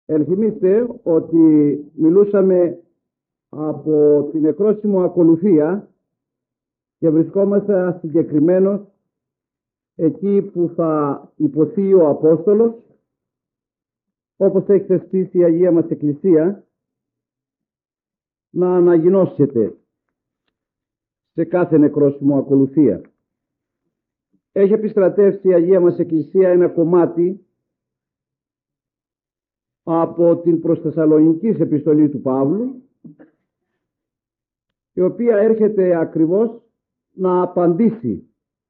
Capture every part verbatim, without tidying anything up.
Ενθυμίστε ότι μιλούσαμε από την εκρόσιμο ακολουθία και βρισκόμαστε συγκεκριμένως εκεί που θα υποθεί ο Απόστολος, όπως έχει θεσπίσει η Αγία μας Εκκλησία, να αναγινώσετε σε κάθε νεκρόσιμο ακολουθία. Έχει επιστρατεύσει η Αγία μας Εκκλησία ένα κομμάτι από την προς Θεσσαλονικής επιστολή του Παύλου, η οποία έρχεται ακριβώς να απαντήσει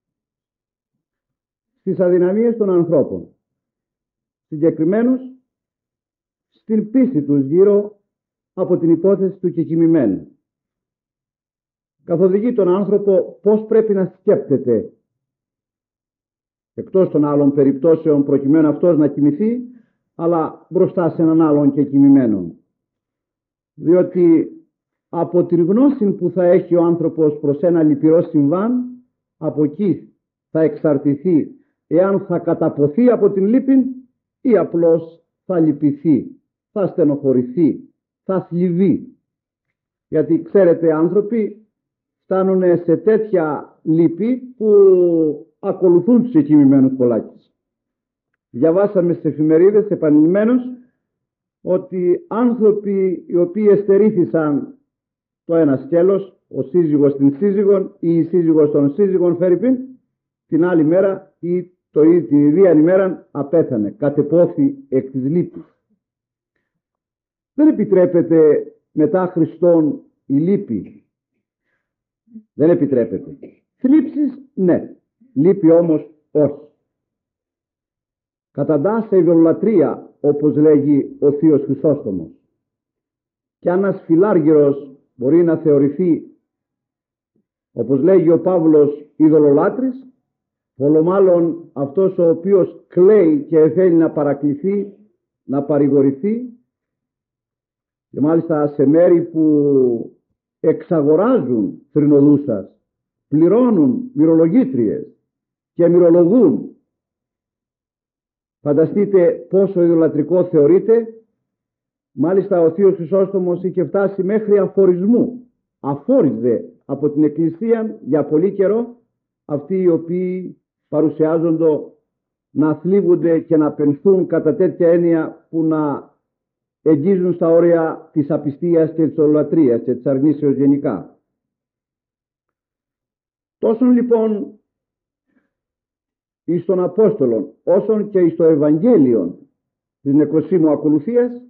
στις αδυναμίες των ανθρώπων, συγκεκριμένως στην πίστη τους γύρω από την υπόθεση του κεκοιμημένου. Καθοδηγεί τον άνθρωπο πώς πρέπει να σκέπτεται, εκτός των άλλων περιπτώσεων προκειμένου αυτός να κοιμηθεί, αλλά μπροστά σε έναν άλλον κεκοιμημένο. Διότι από την γνώση που θα έχει ο άνθρωπος προς ένα λυπηρό συμβάν, από εκεί θα εξαρτηθεί εάν θα καταποθεί από την λύπη ή απλώς θα λυπηθεί, θα στενοχωρηθεί, θα θλιβεί. Γιατί ξέρετε, άνθρωποι φτάνουν σε τέτοια λύπη που ακολουθούν τους εκοιμημένους πολλάκις. Διαβάσαμε στις εφημερίδες επανειλημμένως ότι άνθρωποι οι οποίοι εστερήθησαν το ένα σκέλος, ο σύζυγος την σύζυγον ή η σύζυγος των σύζυγων φέρειπιν, την άλλη μέρα ή το ή την ίδια ημέρα απέθανε, κατεπόθη εκ της λύπης. Δεν επιτρέπεται μετά Χριστόν η λύπη. Δεν επιτρέπεται. Θλίψεις ναι, λύπη όμως όχι. Καταντά σε ειδωλολατρία, όπως λέγει ο Θείος Χρυσόστομος. Και αν ένας φιλάργυρος μπορεί να θεωρηθεί, όπως λέγει ο Παύλος, ειδωλολάτρης, πολλο μάλλον αυτός ο οποίος κλαίει και θέλει να παρακληθεί, να παρηγορηθεί, και μάλιστα σε μέρη που εξαγοράζουν θρηνοδούσας, πληρώνουν μυρολογήτριες και μυρολογούν. Φανταστείτε πόσο ειδωλατρικό θεωρείται. Μάλιστα ο Θείος Χρυσόστομος είχε φτάσει μέχρι αφορισμού. Αφόριζε από την Εκκλησία για πολύ καιρό αυτοί οι οποίοι παρουσιάζονται να θλίβονται και να πενθούν κατά τέτοια έννοια που να εγγίζουν στα όρια της απιστίας και της ειδωλατρίας και της αρνήσεως γενικά. Τόσον λοιπόν εις των Απόστολων όσον και εις το Ευαγγέλιο της νεκροσίμου ακολουθίας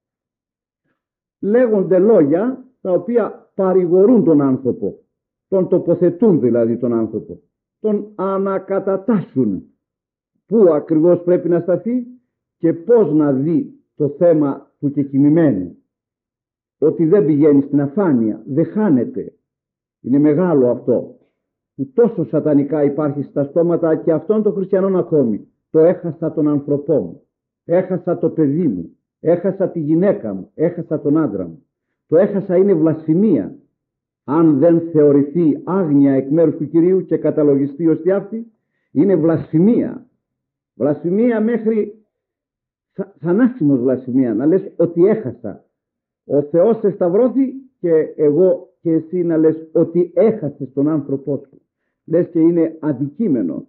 λέγονται λόγια τα οποία παρηγορούν τον άνθρωπο, τον τοποθετούν δηλαδή τον άνθρωπο, τον ανακατατάσσουν πού ακριβώς πρέπει να σταθεί και πώς να δει το θέμα του κεκοιμημένου. Ότι δεν πηγαίνει στην αφάνεια, δεν χάνεται. Είναι μεγάλο αυτό που τόσο σατανικά υπάρχει στα στόματα και αυτών των χριστιανών ακόμη. Το έχασα τον άνθρωπό μου, έχασα το παιδί μου, έχασα τη γυναίκα μου, έχασα τον άντρα μου. Το έχασα είναι βλασφημία. Αν δεν θεωρηθεί άγνοια εκ μέρους του Κυρίου και καταλογιστεί ως τι αυτή, είναι βλασφημία. Βλασφημία μέχρι θα, θανάσιμος βλασφημία. Να λες ότι έχασα. Ο Θεός σε σταυρώθη και εγώ και εσύ να λες ότι έχασες τον άνθρωπό σου. Λες και είναι αδικήμενο.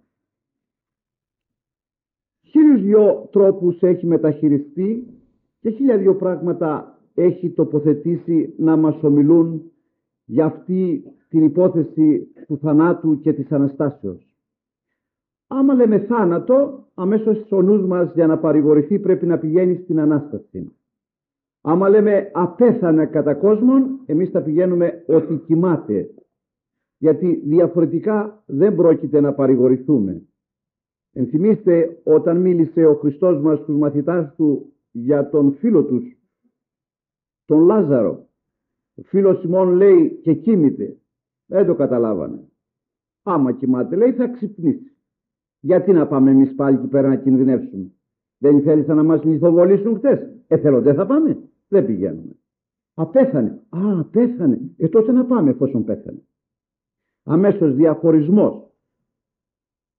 Χίλιους δυο τρόπους έχει μεταχειριστεί και χίλια δυο πράγματα έχει τοποθετήσει να μας ομιλούν για αυτή την υπόθεση του θανάτου και της Αναστάσεως. Άμα λέμε θάνατο, αμέσως ο νους μας για να παρηγορηθεί πρέπει να πηγαίνει στην Ανάσταση. Άμα λέμε απέθανε κατά κόσμον, εμείς θα πηγαίνουμε ότι κοιμάται. Γιατί διαφορετικά δεν πρόκειται να παρηγορηθούμε. Ενθυμίστε όταν μίλησε ο Χριστός μας στους μαθητάς του για τον φίλο τους, τον Λάζαρο. Ο φίλος Σιμών λέει και κοιμείται. Δεν το καταλάβανε. Άμα κοιμάται λέει θα ξυπνήσει. Γιατί να πάμε εμείς πάλι εκεί πέρα να κινδυνεύσουμε? Δεν θέλησαν να μας λιθοβολήσουν χτες? Ε θέλω δεν θα πάμε? Δεν πηγαίνουμε. Απέθανε. Α, πέθανε. Ε, τότε να πάμε εφόσον πέθανε. Αμέσως διαχωρισμός.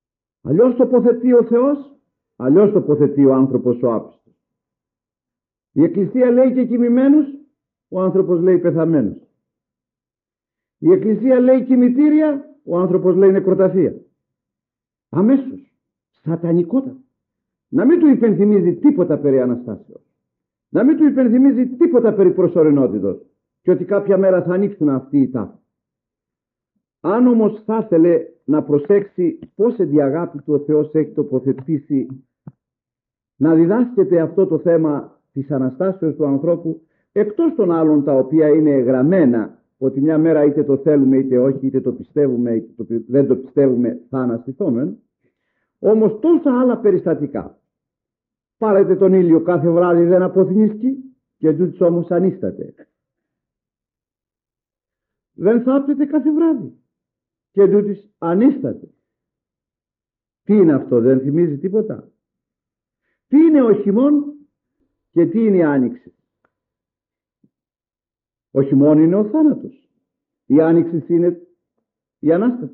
Αλλιώς τοποθετεί ο Θεός, αλλιώς τοποθετεί ο άνθρωπος ο άπιστος. Η Εκκλησία λέει και κοιμημένους, ο άνθρωπος λέει πεθαμένους. Η Εκκλησία λέει κημητήρια, ο άνθρωπος λέει νεκροταφεία. Αμέσως, σατανικότατα. Να μην του υπενθυμίζει τίποτα περί Αναστάσεως. Να μην του υπενθυμίζει τίποτα περί προσωρινότητος και ότι κάποια μέρα θα ανοίξουν αυτοί οι τάφοι. Αν όμως θα ήθελε να προσέξει πώς εν τη αγάπη του ο Θεός έχει τοποθετήσει να διδάσκεται αυτό το θέμα της Αναστάσεως του ανθρώπου, εκτός των άλλων τα οποία είναι γραμμένα ότι μια μέρα είτε το θέλουμε είτε όχι, είτε το πιστεύουμε είτε το, δεν το πιστεύουμε, θα αναστηθούμε, όμως τόσα άλλα περιστατικά. Πάρετε τον ήλιο κάθε βράδυ, δεν αποθνίσκει, και τούτης όμως ανίσταται. Δεν θάπτεται κάθε βράδυ και τούτης ανίσταται. Τι είναι αυτό, δεν θυμίζει τίποτα? Τι είναι ο χειμών και τι είναι η άνοιξη? Ο χειμών είναι ο θάνατος. Η άνοιξη είναι η Ανάσταση.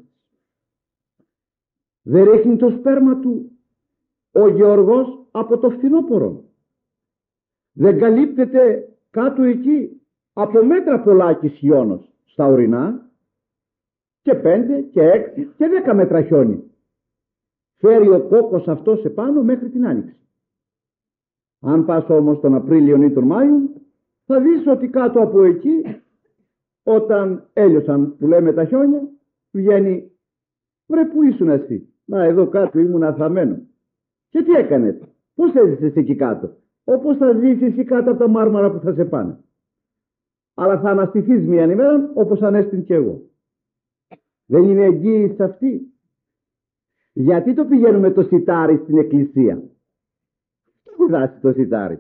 Δεν ρίχνει το σπέρμα του ο γεωργός από το φθινόπωρο. Δεν καλύπτεται κάτω εκεί από μέτρα πολλάκις χιόνος στα ορεινά και πέντε και έξι και δέκα μέτρα χιόνι. Φέρει ο κόκκος αυτός επάνω μέχρι την άνοιξη. Αν πας όμως τον Απρίλιο ή τον Μάιο, θα δεις ότι κάτω από εκεί, όταν έλειωσαν που λέμε τα χιόνια, βγαίνει, βρε που ήσουν εσύ? Να, εδώ κάτω ήμουν αθαμένο. Και τι έκανες? Πώς έζησες εκεί κάτω? Όπως θα ζήσεις εσύ κάτω από τα μάρμαρα που θα σε πάνε. Αλλά θα αναστηθείς μια ημέρα όπως ανέστην και εγώ. Δεν είναι εγγύηση αυτή? Γιατί το πηγαίνουμε το σιτάρι στην εκκλησία? Τι διδάσκει το σιτάρι?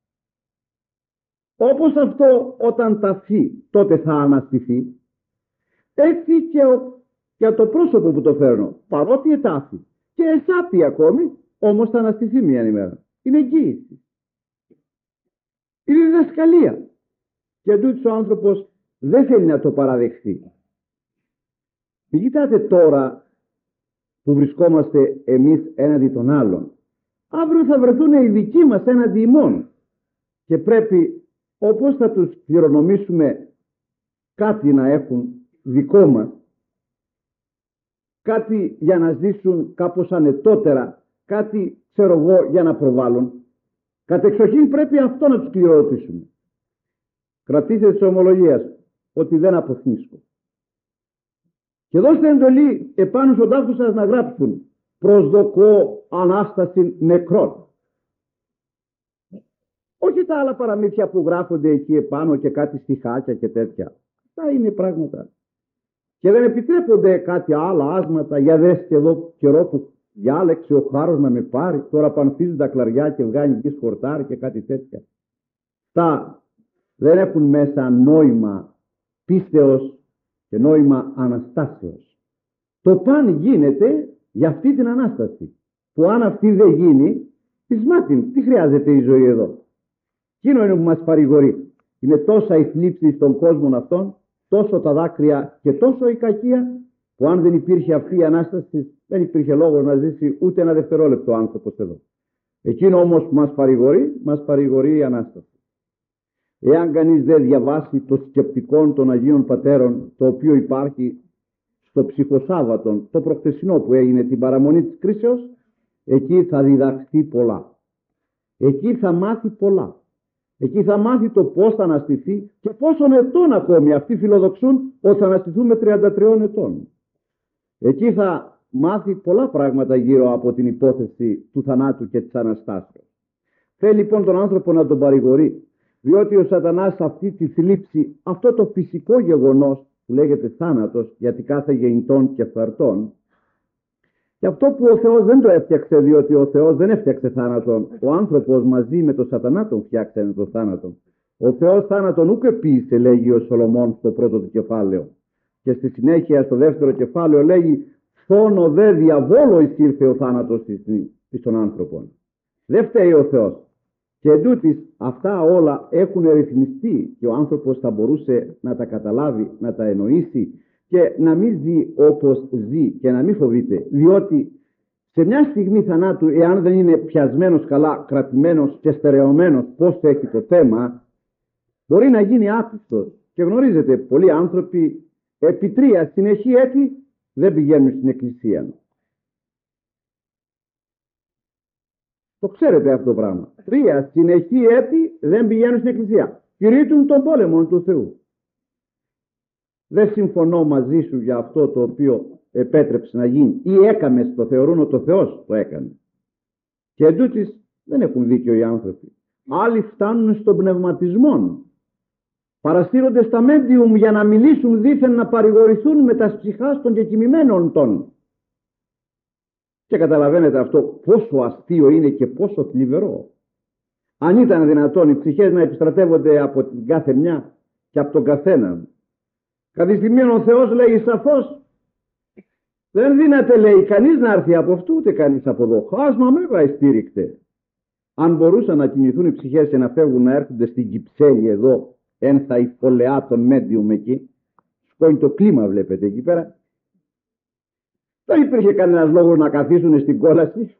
Όπως αυτό όταν ταφεί τότε θα αναστηθεί, έτσι και, ο, και το πρόσωπο που το φέρνω, παρότι ετάφει και εσάπει ακόμη, όμως θα αναστηθεί μια ημέρα. Είναι εγγύηση. Είναι διδασκαλία. Και τούτος ο άνθρωπος δεν θέλει να το παραδεχθεί. Μην κοιτάτε τώρα που βρισκόμαστε εμείς έναντι των άλλων. Αύριο θα βρεθούν οι δικοί μας έναντι ημών. Και πρέπει, όπως θα τους κληρονομήσουμε κάτι να έχουν δικό μας, κάτι για να ζήσουν κάπως ανετότερα, κάτι ξέρω εγώ για να προβάλλουν, κατεξοχήν πρέπει αυτό να τους κληροδοτήσουμε. Κρατήστε της ομολογίας ότι δεν αποθνίσκω. Και δώστε εντολή επάνω στον τάφο σας να γράψουν προσδοκώ Ανάσταση νεκρών. Όχι τα άλλα παραμύθια που γράφονται εκεί επάνω και κάτι στιχάκια και τέτοια. Αυτά είναι πράγματα. Και δεν επιτρέπονται κάτι άλλα άσματα. Για δέστε εδώ καιρό που διάλεξε ο χάρος να με πάρει. Τώρα πανθίζουν τα κλαριά και βγάνει εκεί σκορτάρι και κάτι τέτοια. Τα δεν έχουν μέσα νόημα πίστεως και νόημα Αναστάσεως. Το παν γίνεται για αυτή την Ανάσταση. Που αν αυτή δεν γίνει, εις μάτιν, τι χρειάζεται η ζωή εδώ? Εκείνο είναι που μας παρηγορεί. Είναι τόσα η θλίψη στον κόσμο αυτόν, τόσο τα δάκρυα και τόσο η κακία, που αν δεν υπήρχε αυτή η Ανάσταση, δεν υπήρχε λόγος να ζήσει ούτε ένα δευτερόλεπτο ο άνθρωπος εδώ. Εκείνο όμως που μας παρηγορεί, μας παρηγορεί η Ανάσταση. Εάν κανείς δεν διαβάσει το σκεπτικό των Αγίων Πατέρων, το οποίο υπάρχει στο ψυχοσάββατον, το προχτεσινό που έγινε την παραμονή της κρίσεως, εκεί θα διδαχθεί πολλά. Εκεί θα μάθει πολλά. Εκεί θα μάθει το πώς θα αναστηθεί και πόσων ετών ακόμη αυτοί φιλοδοξούν ότι θα αναστηθούν τριάντα τριών ετών. Εκεί θα μάθει πολλά πράγματα γύρω από την υπόθεση του θανάτου και της Αναστάσεως. Θέλει λοιπόν τον άνθρωπο να τον παρηγορεί, διότι ο σατανάς αυτή τη θλίψη, αυτό το φυσικό γεγονός που λέγεται θάνατος, γιατί κάθε γεννητών και φερτών, και αυτό που ο Θεός δεν το έφτιαξε, διότι ο Θεός δεν έφτιαξε θάνατον, ο άνθρωπος μαζί με τον σατανά τον φτιάξανε το θάνατο. Ο Θεός θάνατον ούκ επίησε, λέγει ο Σολομών στο πρώτο του κεφάλαιο. Και στη συνέχεια στο δεύτερο κεφάλαιο λέγει «Θόνο δε διαβόλο εισήλθε ο θάνατος εις των άνθρωπων». Δεν φταίει ο Θεός. Και εντούτοις αυτά όλα έχουν ρυθμιστεί και ο άνθρωπος θα μπορούσε να τα καταλάβει, να τα εννοήσει και να μην ζει όπως ζει και να μην φοβείται, διότι σε μια στιγμή θανάτου, εάν δεν είναι πιασμένος καλά, κρατημένος και στερεωμένος πώς έχει το θέμα, μπορεί να γίνει άπιστος. Και γνωρίζετε, πολλοί άνθρωποι επί τρία συνεχή έτη δεν πηγαίνουν στην εκκλησία. Το ξέρετε αυτό το πράγμα. Τρία συνεχή έτη δεν πηγαίνουν στην εκκλησία. Κηρύττουν τον πόλεμο του Θεού. Δεν συμφωνώ μαζί σου για αυτό το οποίο επέτρεψε να γίνει ή έκαμες, το θεωρούν ότι ο Θεός το έκανε. Και εντούτοις δεν έχουν δίκιο οι άνθρωποι. Άλλοι φτάνουν στον πνευματισμό. Παραστήρονται στα medium για να μιλήσουν δήθεν, να παρηγορηθούν με τα ψυχάς των κεκοιμημένων των. Και καταλαβαίνετε αυτό πόσο αστείο είναι και πόσο θλιβερό. Αν ήταν δυνατόν οι ψυχές να επιστρατεύονται από την κάθε μια και από τον καθέναν. Κάθε στιγμή ο Θεός λέει σαφώς, δεν δύναται, λέει, κανείς να έρθει από αυτού ούτε κανείς από εδώ. Χάσμα μέγα εστήρικτε. Αν μπορούσαν να κινηθούν οι ψυχές και να φεύγουν να έρχονται στην Κυψέλη εδώ, ένθα η φωλεά των medium εκεί, σκόνει το κλίμα, βλέπετε εκεί πέρα. Δεν υπήρχε κανένας λόγος να καθίσουν στην κόλαση.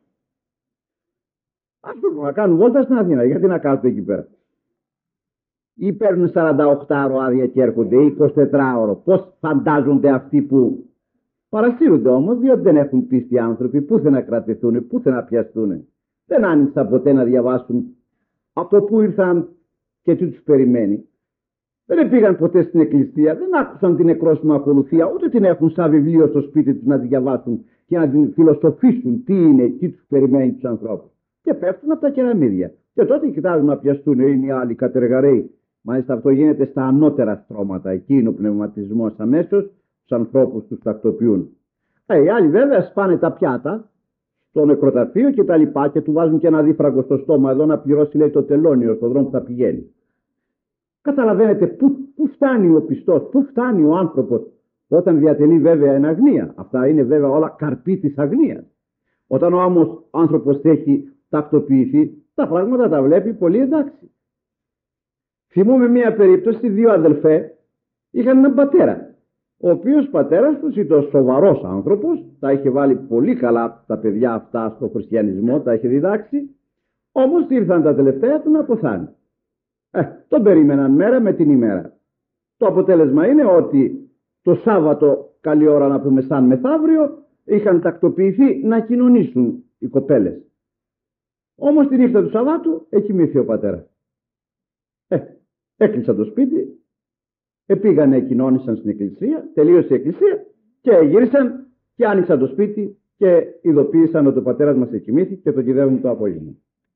Ας πούμε να κάνουν βόλτα στην Αθήνα, γιατί να κάθονται εκεί πέρα. Ή παίρνουν σαράντα οκτώ ώρο άδεια και έρχονται, ή είκοσι τέσσερα ώρο. Πώς φαντάζονται αυτοί που παρασύρονται όμως, διότι δεν έχουν πίστη άνθρωποι, πού θα να κρατηθούν, πού θα να πιαστούν. Δεν άνοιξαν ποτέ να διαβάσουν από πού ήρθαν και τι τους περιμένει. Δεν πήγαν ποτέ στην εκκλησία, δεν άκουσαν την νεκρόσιμη ακολουθία, ούτε την έχουν σαν βιβλίο στο σπίτι τους να τη διαβάσουν και να την φιλοσοφήσουν τι είναι, τι τους περιμένει τους ανθρώπους. Και πέφτουν από τα κεραμίδια. Και τότε κοιτάζουν να πιαστούν, είναι οι άλλοι κατεργαρέοι. Μάλιστα αυτό γίνεται στα ανώτερα στρώματα. Εκεί είναι ο πνευματισμός αμέσως, τους ανθρώπους τους τακτοποιούν. Ε, οι άλλοι βέβαια σπάνε τα πιάτα στο νεκροταφείο και τα λοιπά και του βάζουν και ένα δίφραγκο στο στόμα εδώ να πληρώσει, λέει, το τελώνιο στον δρόμο που θα πηγαίνει. Καταλαβαίνετε πού, πού φτάνει ο πιστός, πού φτάνει ο άνθρωπος όταν διατελεί βέβαια εν αγνία. Αυτά είναι βέβαια όλα καρποί της αγνίας. Όταν ο άνθρωπος έχει τακτοποιηθεί, τα πράγματα τα βλέπει πολύ εντάξει. Θυμούμαι μία περίπτωση, δύο αδελφέ είχαν έναν πατέρα, ο οποίος πατέρας τους ήταν σοβαρός άνθρωπος, τα είχε βάλει πολύ καλά τα παιδιά αυτά στο χριστιανισμό, τα είχε διδάξει, όμως ήρθαν τα τελευταία του να αποθάνει. Ε, τον περίμεναν μέρα με την ημέρα. Το αποτέλεσμα είναι ότι το Σάββατο, καλή ώρα να πούμε σαν μεθαύριο, είχαν τακτοποιηθεί να κοινωνήσουν οι κοπέλες. Όμως τη νύχτα του Σαββάτου εκοιμήθη ο πατέρας. Ε, έκλεισαν το σπίτι, επήγανε, κοινώνησαν στην εκκλησία, τελείωσε η εκκλησία και γύρισαν και άνοιξαν το σπίτι και ειδοποίησαν ότι ο πατέρας μας εκοιμήθη και τον κυδεύουν το απόγευμα.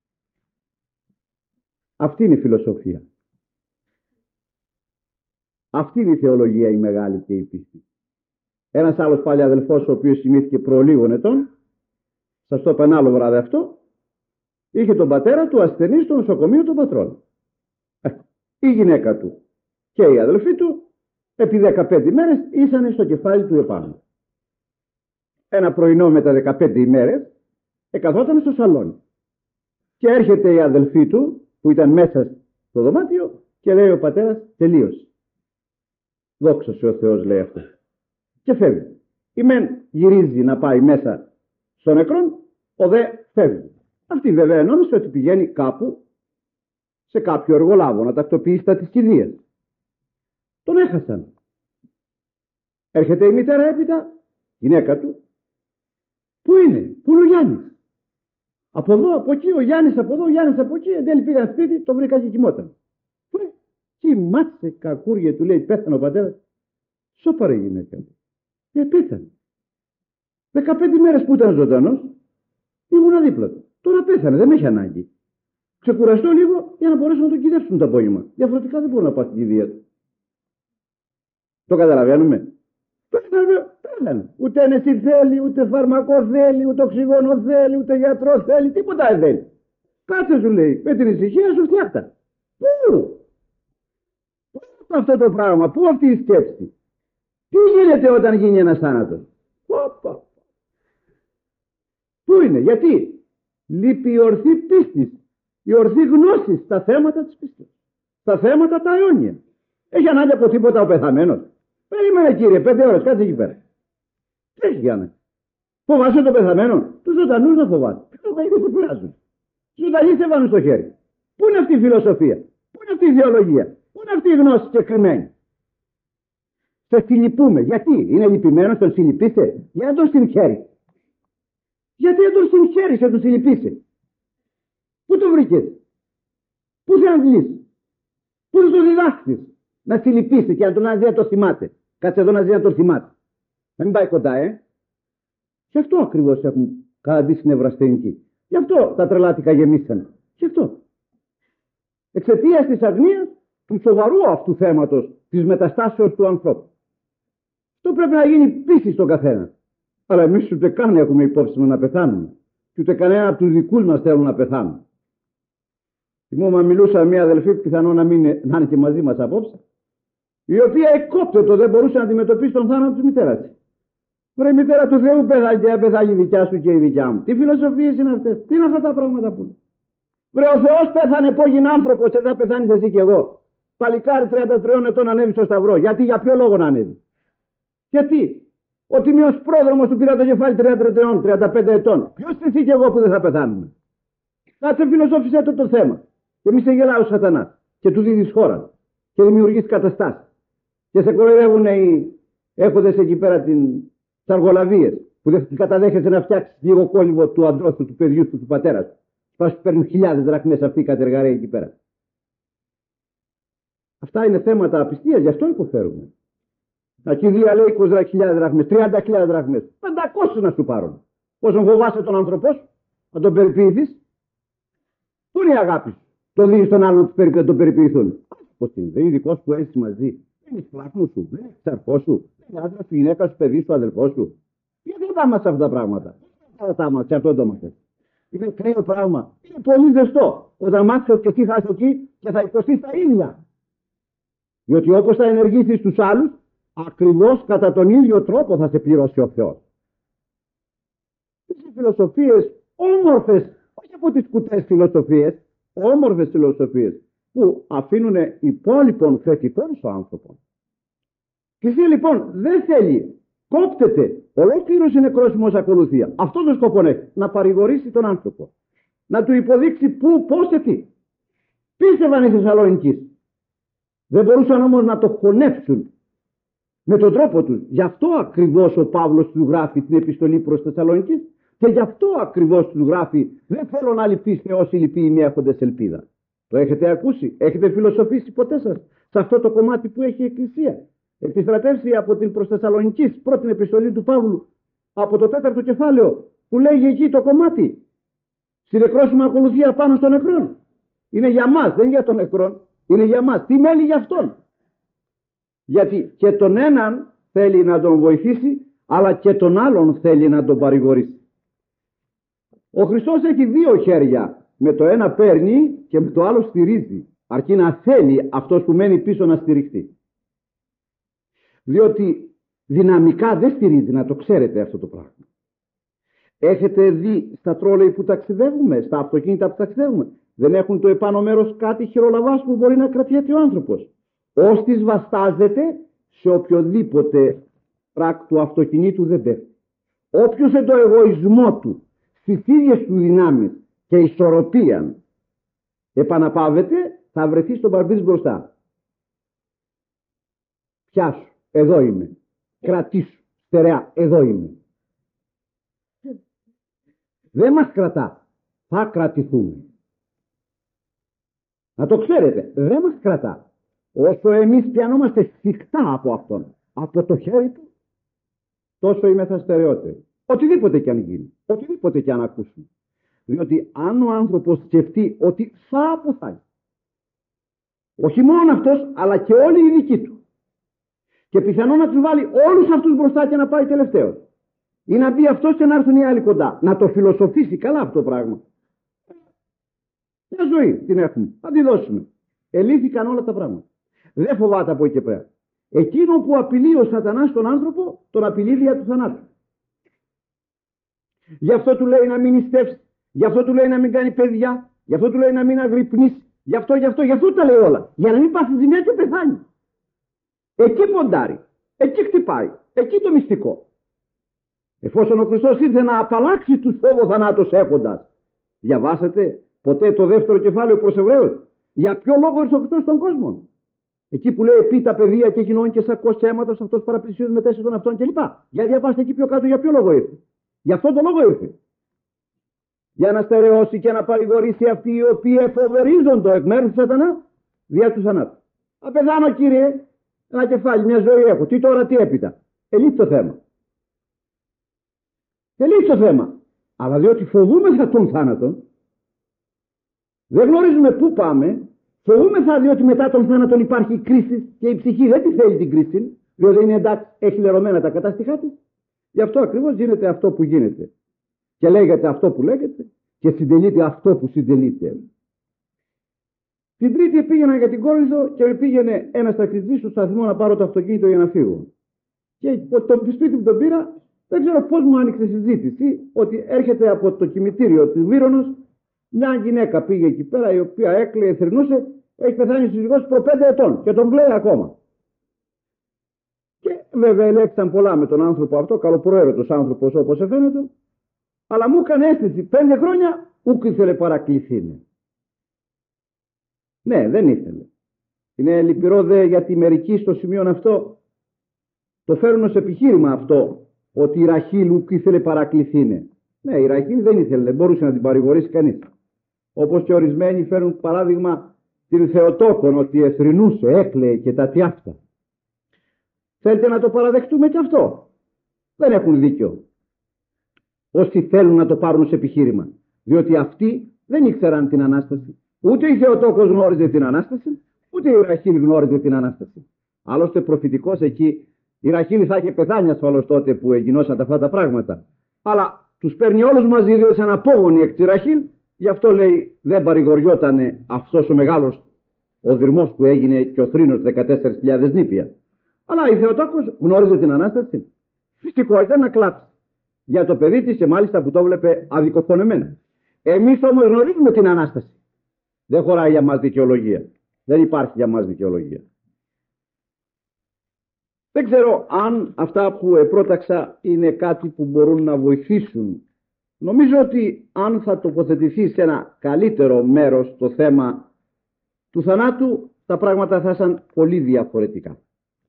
Αυτή είναι η φιλοσοφία. Αυτή είναι η θεολογία η μεγάλη και η πίστη. Ένας άλλος πάλι αδελφός, ο οποίος κοιμήθηκε προ λίγων ετών, σας το είπα ένα άλλο βράδυ αυτό, είχε τον πατέρα του ασθενή στο νοσοκομείο των πατρών. Ε, η γυναίκα του και οι αδελφοί του επί δεκαπέντε ημέρες ήσανε στο κεφάλι του επάνω. Ένα πρωινό με τα δεκαπέντε ημέρες εκαθόταν στο σαλόνι και έρχεται η αδελφή του που ήταν μέσα στο δωμάτιο και λέει ο πατέρας τελείωσε. Δόξα σε ο Θεός, λέει αυτό. Και φεύγει. Η μεν γυρίζει να πάει μέσα στο νεκρόν, ο δε φεύγει. Αυτή βέβαια νόμιζε ότι πηγαίνει κάπου σε κάποιο εργολάβο να τακτοποιήσει τις κηδείες. Τον έχασαν. Έρχεται η μητέρα έπειτα, η γυναίκα του. Πού είναι, πού είναι ο Γιάννης? Από εδώ, από εκεί, ο Γιάννης από εδώ, ο Γιάννης από εκεί. Εν τέλει πήγαν σπίτι, τον βρήκα και κοιμόταν. Κοιμάσαι κακούργε, του λέει, πέθανε ο πατέρας. Σώπαρε η γυναίκα του. Ε, πέθανε. Δεκαπέντε μέρες που ήταν ζωντανός, ήμουνα δίπλα του. Τώρα πέθανε, δεν με έχει ανάγκη. Ξεκουραστώ λίγο για να μπορέσω να τον κυδεύσουν το απόγευμα. Διαφορετικά δεν μπορώ να πάω στην κηδεία του. Το καταλαβαίνουμε. Πέθανε. Ούτε ένεση θέλει, ούτε φαρμακό θέλει, ούτε οξυγόνο θέλει, ούτε γιατρό θέλει, τίποτα δεν θέλει. Κάτσε, σου λέει, με την ησυχία σου φτιάχτα. Πού? Πού αυτό το πράγμα, πού αυτή η σκέψη? Τι γίνεται όταν γίνει ένας θάνατος? Πού είναι, γιατί? Λείπει η ορθή πίστη, η ορθή γνώση στα θέματα της πίστης, στα θέματα τα αιώνια. Έχει ανάγκη από τίποτα ο πεθαμένος? Περίμενε, κύριε, πέντε ώρες, κάτσε εκεί πέρα. Τι έχει ανάγκη? Φοβάσαι τον πεθαμένο. Τους ζωντανούς να φοβάσαι. Ποιος θα είναι, σε πειράζουν. Ζωντανοί σε βάλουν στο χέρι. Πού είναι αυτή η φιλοσοφία, πού είναι αυτή η ιδεολογία, πού είναι αυτή η γνώση συγκεκριμένη. Σε συλληπούμε. Γιατί, είναι λυπημένος, τον συλληπίσε, για να τον συγχαίρει. Γιατί να τον συγχαίρει, να τον συλληπίσε. Πού το βρήκες, πού σε αντλείς, πού το διδάσκεις να συλληπίσει και να τον να το θυμάται. Κάτσε εδώ να ζει να τον θυμάται. Να μην πάει κοντά, ε. Γι' αυτό ακριβώς έχουν καταντήσει στην Ευρασθενική. Γι' αυτό τα τρελάτικα γεμίσαν. Γι' αυτό. Εξαιτίας της αγνίας του σοβαρού αυτού θέματος της μεταστάσεως του ανθρώπου. Αυτό πρέπει να γίνει πίστη στον καθένα. Αλλά εμείς ούτε καν έχουμε υπόψη να πεθάνουμε. Και ούτε κανένα από τους δικούς μας θέλουν να πεθάνουν. Θυμόμαι, μιλούσα με μια αδελφή που πιθανό να, μην είναι, να είναι και μαζί μας απόψε, η οποία εκκόπτωτο δεν μπορούσε να αντιμετωπίσει τον θάνατο της μητέρας της. Βρε, η μητέρα του Θεού πεθάνει και πεθάνει η δικιά σου και η δικιά μου. Τι φιλοσοφίες είναι αυτές, τι είναι αυτά τα πράγματα που είναι. Βρε, ο Θεός πέθανε πόγιν άνθρωπος, δεν θα πεθάνεις εσύ και εγώ. Παλικάρι τριάντα τριών ετών ανέβει στο σταυρό. Γιατί, για ποιο λόγο να ανέβει. Γιατί. Ο τιμίος πρόδρομος του πήρα το κεφάλι τριάντα τριών, τριάντα πέντε ετών. Ποιος είσαι εσύ και εγώ που δεν θα πεθάνουμε. Κάτσε φιλοσόφισε το, το θέμα. Και μη σε γελάει ο σατανάς. Και του δίδεις χώρα. Και δημιουργείς καταστάσεις. Και σε κοροϊδεύουν οι έχοντες εκεί πέρα την αργολαβίες. Που δεν καταδέχεσαι να φτιάξεις λίγο κόλληβο του αντρός του, του παιδιού του, του πατέρα σου. Πας σου παίρνουν χιλιάδες δραχμές αυτοί οι κατεργαρέοι εκεί πέρα. Αυτά είναι θέματα απιστίας, γι' αυτό υποφέρουμε. Τα κηδεία λέει είκοσι χιλιάδες δραχμές, τριάντα χιλιάδες δραχμές, πεντακόσιες να σου πάρουν. Πόσο φοβάσαι τον άνθρωπό σου, να τον περιποιηθείς. Πού είναι η αγάπη σου, το δίνεις τον άλλον να τον περιποιηθούν. Πώς είναι, δεν είναι δικός που έχεις μαζί, δεν είναι σπλάχνο σου, δεν είναι ξαρφό σου, δεν είναι άντρα σου, γυναίκα σου, παιδί σου, αδελφό σου. Γιατί δεν τα μάθεις αυτά τα πράγματα. Δεν τα μάθεις, αυτό το μάθεις. Είναι κρύο πράγμα. Είναι πολύ ζεστό. Όταν μάθεις ότι εσύ θα είσαι εκεί και θα υποστείς τα ίδια. Διότι όπως θα ενεργήσεις τους άλλους, ακριβώς κατά τον ίδιο τρόπο θα σε πληρώσει ο Θεός. Τις φιλοσοφίες όμορφες, όχι από τις κουτές φιλοσοφίες, όμορφες φιλοσοφίες που αφήνουν υπόλοιπον θετικών στο άνθρωπο. Και εσύ λοιπόν δεν θέλει, κόπτεται, ολόκληρος είναι νεκρόσιμος ακολουθία. Αυτό το σκοπό έχει, να παρηγορήσει τον άνθρωπο. Να του υποδείξει πού, πώς και τι. Πίστευαν οι Θεσσαλονικείς. Δεν μπορούσαν όμως να το χωνέψουν με τον τρόπο τους. Γι' αυτό ακριβώς ο Παύλος του γράφει την επιστολή προς Θεσσαλονικείς και γι' αυτό ακριβώς του γράφει δεν θέλω να λυπήσετε όσοι λυποί μη έχοντες ελπίδα. Το έχετε ακούσει, έχετε φιλοσοφήσει ποτέ σας σε αυτό το κομμάτι που έχει η Εκκλησία. Επιστρατεύσει από την προς Θεσσαλονικείς πρώτη επιστολή του Παύλου από το τέταρτο κεφάλαιο που λέγει εκεί το κομμάτι. Στη νεκρόσιμη ακολουθία πάνω στον νεκρόν. Είναι για μας, δεν για τον νεκρόν. Είναι για μας. Τι μένει για αυτόν. Γιατί και τον έναν θέλει να τον βοηθήσει, αλλά και τον άλλον θέλει να τον παρηγορήσει. Ο Χριστός έχει δύο χέρια. Με το ένα παίρνει και με το άλλο στηρίζει. Αρκεί να θέλει αυτός που μένει πίσω να στηριχθεί. Διότι δυναμικά δεν στηρίζει, να το ξέρετε αυτό το πράγμα. Έχετε δει στα τρόλεϊ που ταξιδεύουμε, στα αυτοκίνητα που ταξιδεύουμε. Δεν έχουν το επάνω μέρος κάτι χειρολαβάς που μπορεί να κρατιέται ο άνθρωπος. Ώστις βαστάζεται σε οποιοδήποτε πράκ του αυτοκινήτου δεν πέφτει. Όποιος εν το εγωισμό του, στις ίδιες του δυνάμεις και ισορροπία επαναπάβεται, θα βρεθεί στον μπαρμπίζ μπροστά. Πιάσου, εδώ είμαι. Κρατήσου, στερεά, εδώ είμαι. Δεν μας κρατά, θα κρατηθούμε. Να το ξέρετε, δεν μας κρατά. Όσο εμείς πιανόμαστε σφιχτά από αυτόν, από το χέρι του, τόσο είμαστε στερεότεροι. Οτιδήποτε και αν γίνει, οτιδήποτε και αν ακούσουμε. Διότι αν ο άνθρωπος σκεφτεί ότι θα αποθάει, όχι μόνο αυτός, αλλά και όλοι οι δικοί του, και πιθανόν να τους βάλει όλους αυτούς μπροστά και να πάει τελευταίος, ή να μπει αυτός και να έρθουν οι άλλοι κοντά, να το φιλοσοφήσει καλά αυτό το πράγμα. Μια ζωή την έχουμε, θα τη δώσουμε. Ελύθηκαν όλα τα πράγματα. Δεν φοβάται από εκεί και πέρα. Εκείνο που απειλεί ο σατανάς τον άνθρωπο, τον απειλεί δια του θανάτου. Γι' αυτό του λέει να μην νηστεύσει, γι' αυτό του λέει να μην κάνει παιδιά, γι' αυτό του λέει να μην αγρυπνήσει, γι' αυτό, γι' αυτό, γι' αυτό τα λέει όλα. Για να μην πάθει ζημιά και πεθάνει. Εκεί ποντάρει, εκεί χτυπάει, εκεί το μυστικό. Εφόσον ο Χριστός ήρθε να απαλλάξει τους φόβο θανάτος έχοντας. Διαβάσατε ποτέ το δεύτερο κεφάλαιο προς Εβραίους? Για ποιο λόγο ήρθε ο Χριστός στον κόσμο? Εκεί που λέει πει τα παιδεία και γινών και σακός και αίματος αυτός παραπλησίως μετέσχει των αυτών κλπ. Για διαβάστε εκεί πιο κάτω για ποιο λόγο ήρθε. Γι' αυτόν τον λόγο ήρθε. Για να στερεώσει και να παρηγορήσει αυτοί οι οποίοι εφοβερίζονται εκ μέρους του σατανά δια του θανάτου. Απεθάνω, κύριε, ένα κεφάλι, μια ζωή έχω. Τι τώρα, τι έπειτα. Ελείπει το θέμα. Ελείπει το θέμα. Αλλά διότι φοβούμεθα τον θάνατο, δεν γνωρίζουμε πού πάμε, φοβούμεθα διότι μετά τον θάνατο υπάρχει κρίση και η ψυχή δεν τη θέλει την κρίση, διότι είναι εντάξει, έχει λερωμένα τα κατάστοιχά της. Γι' αυτό ακριβώς γίνεται αυτό που γίνεται. Και λέγεται αυτό που λέγεται και συντελείται αυτό που συντελείται. Την Τρίτη πήγαινα για την Κόρινθο και πήγαινε ένας ταξιτζής στο σταθμό να πάρω το αυτοκίνητο για να φύγω. Και το σπίτι που τον πήρα, δεν ξέρω πώς μου άνοιξε συζήτηση, ότι έρχεται από το κημητήριο της Μύρονος μια γυναίκα πήγε εκεί πέρα, η οποία έκλαιε, θρηνούσε, έχει πεθάνει ο σύζυγός προ πέντε ετών και τον κλαίει ακόμα. Και βέβαια ελέγξαν πολλά με τον άνθρωπο αυτό, καλοπροαίρετος άνθρωπος όπως φαίνεται, αλλά μου έκανε αίσθηση πέντε χρόνια ούκ ήθελε παρακληθήνε. Ναι, δεν ήθελε. Είναι λυπηρό δε γιατί μερικοί στο σημείο αυτό το φέρουν ως επιχείρημα αυτό, ότι η Ραχήλ ούκ ήθελε παρακληθήνε. Ναι, η Ραχήλ δεν ήθελε, δεν μπορούσε να την παρηγορήσει κανείς. Όπως και ορισμένοι φέρουν παράδειγμα την Θεοτόκον, ότι εθρηνούσε, έκλαιε και τα τι αυτά. Θέλετε να το παραδεχτούμε και αυτό? Δεν έχουν δίκιο όσοι θέλουν να το πάρουν σε επιχείρημα, διότι αυτοί δεν ήξεραν την Ανάσταση. Ούτε η Θεοτόκος γνώριζε την Ανάσταση, ούτε η Ραχήλ γνώριζε την Ανάσταση. Άλλωστε προφητικός εκεί η Ραχήλ θα είχε πεθάνει ασφαλώς τότε που εγινώσαν αυτά τα πράγματα. Αλλά τους παίρνει όλους μαζί, διότι σαν απόγονοι εκ τη Ραχήλ, γι' αυτό λέει δεν παρηγοριότανε αυτός ο μεγάλος ο δρυμός που έγινε και ο θρήνος δεκατέσσερις χιλιάδες νήπια. Αλλά η Θεοτόκος γνώριζε την Ανάσταση. Φυσικό ήταν να κλάψει για το παιδί της και μάλιστα που το βλέπε αδικοφωνεμένα. Εμείς όμως γνωρίζουμε την Ανάσταση. Δεν χωράει για μας δικαιολογία. Δεν υπάρχει για μας δικαιολογία. Δεν ξέρω αν αυτά που επρόταξα είναι κάτι που μπορούν να βοηθήσουν. Νομίζω ότι αν θα τοποθετηθεί σε ένα καλύτερο μέρος το θέμα του θανάτου, τα πράγματα θα ήταν πολύ διαφορετικά.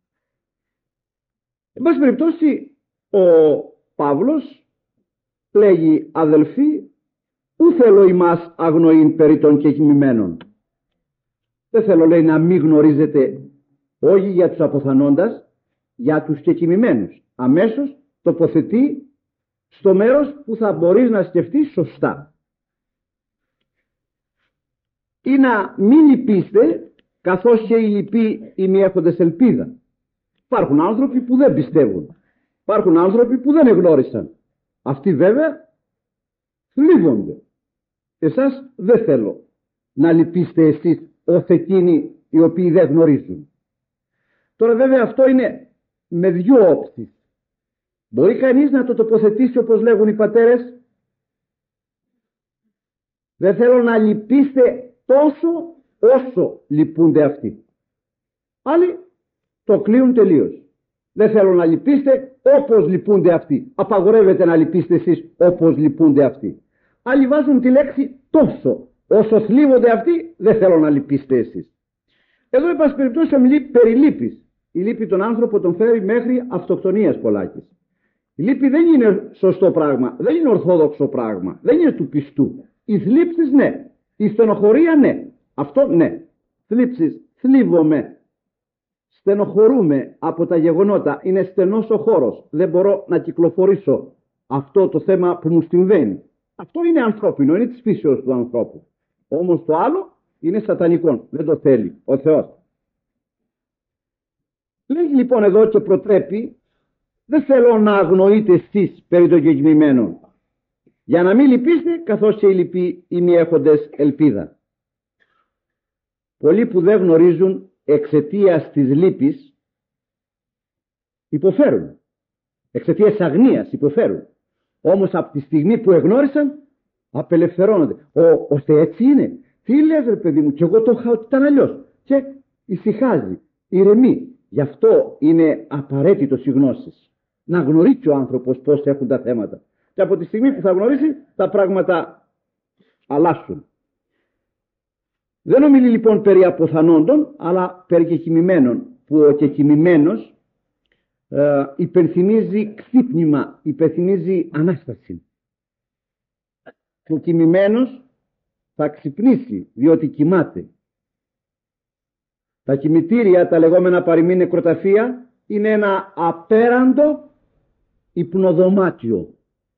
Εν πάση περιπτώσει, ο Παύλος λέγει αδελφοί, ου θέλω ημάς αγνοήν περί των κεκοιμημένων. Δεν θέλω, λέει, να μην γνωρίζετε όχι για τους αποθανόντας, για τους κεκοιμημένους. Αμέσως τοποθετεί στο μέρος που θα μπορείς να σκεφτείς σωστά. Ή να μην λυπήστε καθώς και οι λοιποί ημιέχοντες ελπίδα. Υπάρχουν άνθρωποι που δεν πιστεύουν. Υπάρχουν άνθρωποι που δεν εγνώρισαν. Αυτοί βέβαια θλίβονται. Εσάς δεν θέλω να λυπήστε εσείς ως εκείνοι οι οποίοι δεν γνωρίζουν. Τώρα βέβαια αυτό είναι με δυο όψεις. Μπορεί κανείς να το τοποθετήσει όπως λέγουν οι πατέρες, δεν θέλω να λυπήστε τόσο όσο λυπούνται αυτοί. Άλλοι το κλείουν τελείως. Δεν θέλω να λυπήστε όπως λυπούνται αυτοί. Απαγορεύεται να λυπήστε εσείς όπως λυπούνται αυτοί. Άλλοι βάζουν τη λέξη τόσο. Όσο θλίβονται αυτοί, δεν θέλω να λυπήστε εσείς. Εδώ, εν πάση περιπτώσει, μιλεί περί λύπης. Η λύπη τον άνθρωπο τον φέρει μέχρι αυτοκτονίας πολλάκις. Η λύπη δεν είναι σωστό πράγμα, δεν είναι ορθόδοξο πράγμα, δεν είναι του πιστού. Οι θλίψεις ναι, η στενοχωρία ναι, αυτό ναι. Θλίψεις, θλίβομαι, στενοχωρούμε από τα γεγονότα, είναι στενός ο χώρος, δεν μπορώ να κυκλοφορήσω αυτό το θέμα που μου συμβαίνει. Αυτό είναι ανθρώπινο, είναι της φύσεως του ανθρώπου. Όμως το άλλο είναι σατανικό, δεν το θέλει ο Θεός. Λέγει λοιπόν εδώ και προτρέπει, δεν θέλω να αγνοείτε εσείς περί των κεκοιμημένων, για να μην λυπήστε καθώς και οι λοιποί ημιέχοντες ελπίδα. Πολλοί που δεν γνωρίζουν εξαιτίας της λύπης υποφέρουν, εξαιτίας αγνίας υποφέρουν. Όμως από τη στιγμή που εγνώρισαν απελευθερώνονται. Ο, ώστε έτσι είναι. Τι λες ρε παιδί μου, και εγώ το είχα ότι ήταν αλλιώς. Και ησυχάζει, ηρεμεί. Γι' αυτό είναι απαραίτητος οι γνώσεις. να γνωρίσει ο άνθρωπος πώς έχουν τα θέματα. Και από τη στιγμή που θα γνωρίσει, τα πράγματα αλλάσουν. Δεν ομιλεί λοιπόν περί αποθανόντων, αλλά περί κεκοιμημένων, που ο κεκοιμημένος ε, υπενθυμίζει ξύπνημα, υπενθυμίζει Ανάσταση. Ο κοιμημένος θα ξυπνήσει, διότι κοιμάται. Τα κημητήρια, τα λεγόμενα παροιμήν νεκροταφεία, είναι ένα απέραντο υπνοδωμάτιο.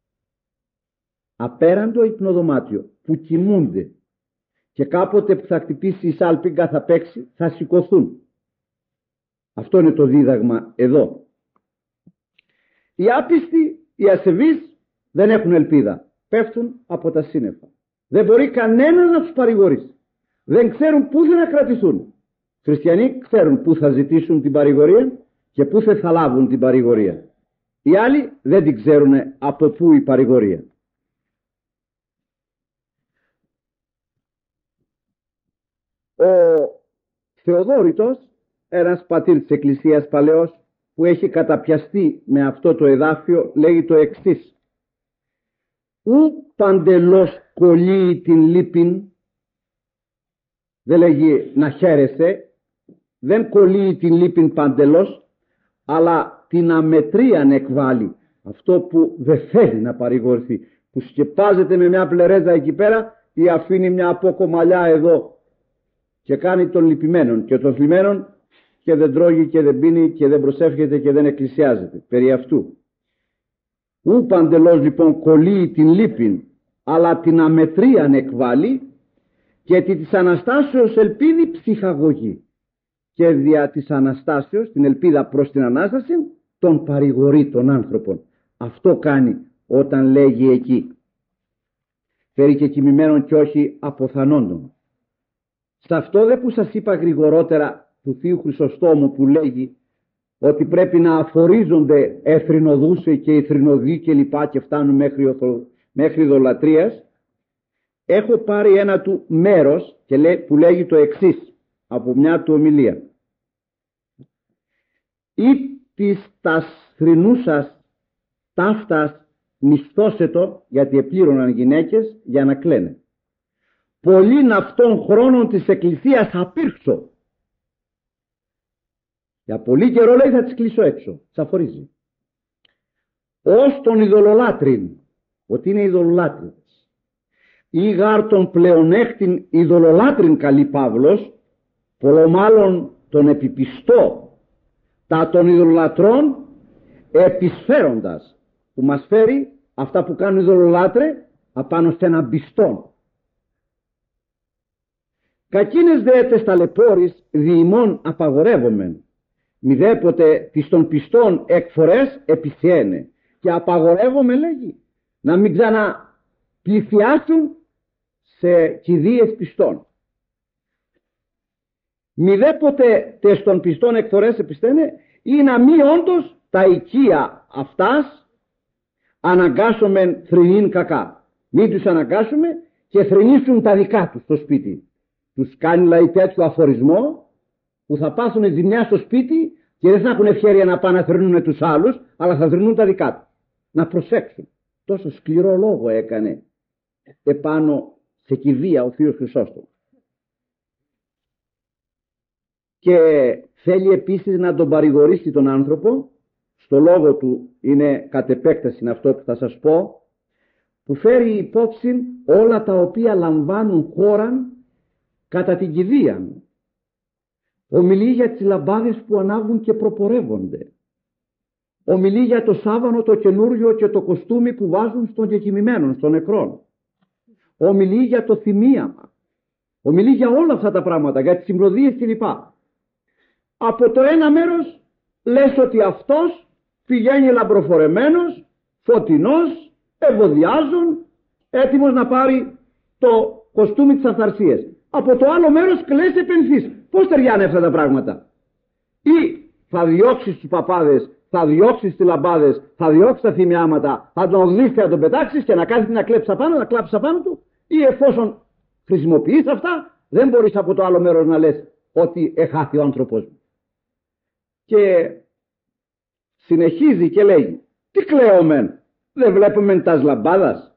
Απέραντο υπνοδωμάτιο που κοιμούνται. Και κάποτε που θα χτυπήσει η σάλπιγγα, θα παίξει, θα σηκωθούν. Αυτό είναι το δίδαγμα εδώ. Οι άπιστοι, οι ασεβείς δεν έχουν ελπίδα. Πέφτουν από τα σύννεφα. Δεν μπορεί κανένας να τους παρηγορήσει. Δεν ξέρουν πού θα κρατηθούν. Χριστιανοί ξέρουν πού θα ζητήσουν την παρηγορία και πού θα λάβουν την παρηγορία. Οι άλλοι δεν την ξέρουν από πού η παρηγορία. Ο Θεοδόρητος, ένας πατήρ της Εκκλησίας παλαιός, που έχει καταπιαστεί με αυτό το εδάφιο, λέγει το εξής: ου παντελώς κολλεί την λύπην, δεν λέγει να χαίρεσαι, δεν κολλεί την λύπην παντελώς, αλλά την αμετρίαν εκβάλλει, αυτό που δεν θέλει να παρηγορηθεί, που σκεπάζεται με μια πλερέζα εκεί πέρα ή αφήνει μια απόκομαλιά εδώ και κάνει τον λυπημένον και τον θλιμμένον και δεν τρώγει και δεν πίνει και δεν προσεύχεται και δεν εκκλησιάζεται. Περί αυτού. Ου παντελώς λοιπόν κολλεί την λύπην, αλλά την αμετρίαν εκβάλλει και τη της Αναστάσεως ελπίδη ψυχαγωγή. Και δια της Αναστάσεως, την ελπίδα προς την Ανάσταση, τον παρηγορεί των άνθρωπων. Αυτό κάνει όταν λέγει εκεί. Φέρει και κοιμημένων και όχι αποθανόντων. Σε αυτό δε που σας είπα γρηγορότερα του Θείου Χρυσοστόμου, που λέγει ότι πρέπει να αφορίζονται εθρινοδούσε και ηθρινοδοί και λοιπά και φτάνουν μέχρι, οθο, μέχρι ειδωλατρίας, έχω πάρει ένα του μέρος και λέ, που λέγει το εξής από μια του ομιλία: ή της τας θρηνούσας ταύτας μισθώσετο, γιατί επλήρωναν γυναίκες για να κλαίνε. Πολλήν αυτών χρόνων της Εκκλησίας απήρξω. Για πολύ καιρό, λέει, θα τις κλείσω έξω. Τις αφορίζει. Ως τον ειδωλολάτριν, ότι είναι ειδωλολάτριδες. Ή γάρ τον πλεονέκτην ειδωλολάτριν καλεί Παύλος, πολλομάλλον τον επιπιστώ, τα των ειδωλολατρών επισφέροντας, που μας φέρει αυτά που κάνουν ειδωλολάτρε απάνω σε έναν πιστόν. Κακίνες δέετες ταλαιπώρης διημών απαγορεύομεν, μηδέποτε της των πιστών εκφορές επιθένε, και απαγορεύομαι, λέγει, να μην ξαναπληθιάσουν σε κηδείες πιστών. Μηδέποτε τες των πιστών εκφορές επιθένε, ή να μη όντως τα οικία αυτάς αναγκάσομεν θρηνήν κακά. Μην τους αναγκάσουμε και θρηνήσουν τα δικά τους στο σπίτι. Τους κάνει, λέει, τέτοιο αφορισμό που θα πάθουν ζημιά στο σπίτι και δεν θα έχουν ευχέρεια να πάνε να θρηνούν τους άλλους, αλλά θα θρηνούν τα δικά τους. Να προσέξουν. Τόσο σκληρό λόγο έκανε επάνω σε κηδεία ο Θείος Χρυσόστομος. Και θέλει επίσης να τον παρηγορήσει τον άνθρωπο, στο λόγο του είναι κατ' επέκταση αυτό που θα σας πω, που φέρει υπόψη όλα τα οποία λαμβάνουν χώραν κατά την κηδεία. Ομιλεί για τις λαμπάδες που ανάβουν και προπορεύονται. Ομιλεί για το σάβανο το καινούριο και το κοστούμι που βάζουν στον κεκοιμημένον, στον νεκρόν. Ομιλεί για το θυμίαμα. Ομιλεί για όλα αυτά τα πράγματα, για τις συμπροδίες κλπ. Από το ένα μέρος λες ότι αυτός πηγαίνει λαμπροφορεμένος, φωτεινός, ευωδιάζων, έτοιμος να πάρει το κοστούμι της αυθαρσίας. Από το άλλο μέρος κλαις επενθείς. Πώς ταιριάνε αυτά τα πράγματα? Ή θα διώξεις τους παπάδες, θα διώξεις τις λαμπάδες, θα διώξεις τα θυμιάματα, θα τον οδηγήσεις και να τον πετάξεις και να κάθεις να κλέψεις απάνω, να κλάψεις απάνω του, ή εφόσον χρησιμοποιείς αυτά, δεν μπορείς από το άλλο μέρος να λες ότι εχάθη ο άνθρωπος μου. Και συνεχίζει και λέει, τι κλαίομεν, δεν βλέπουμε τας λαμπάδας.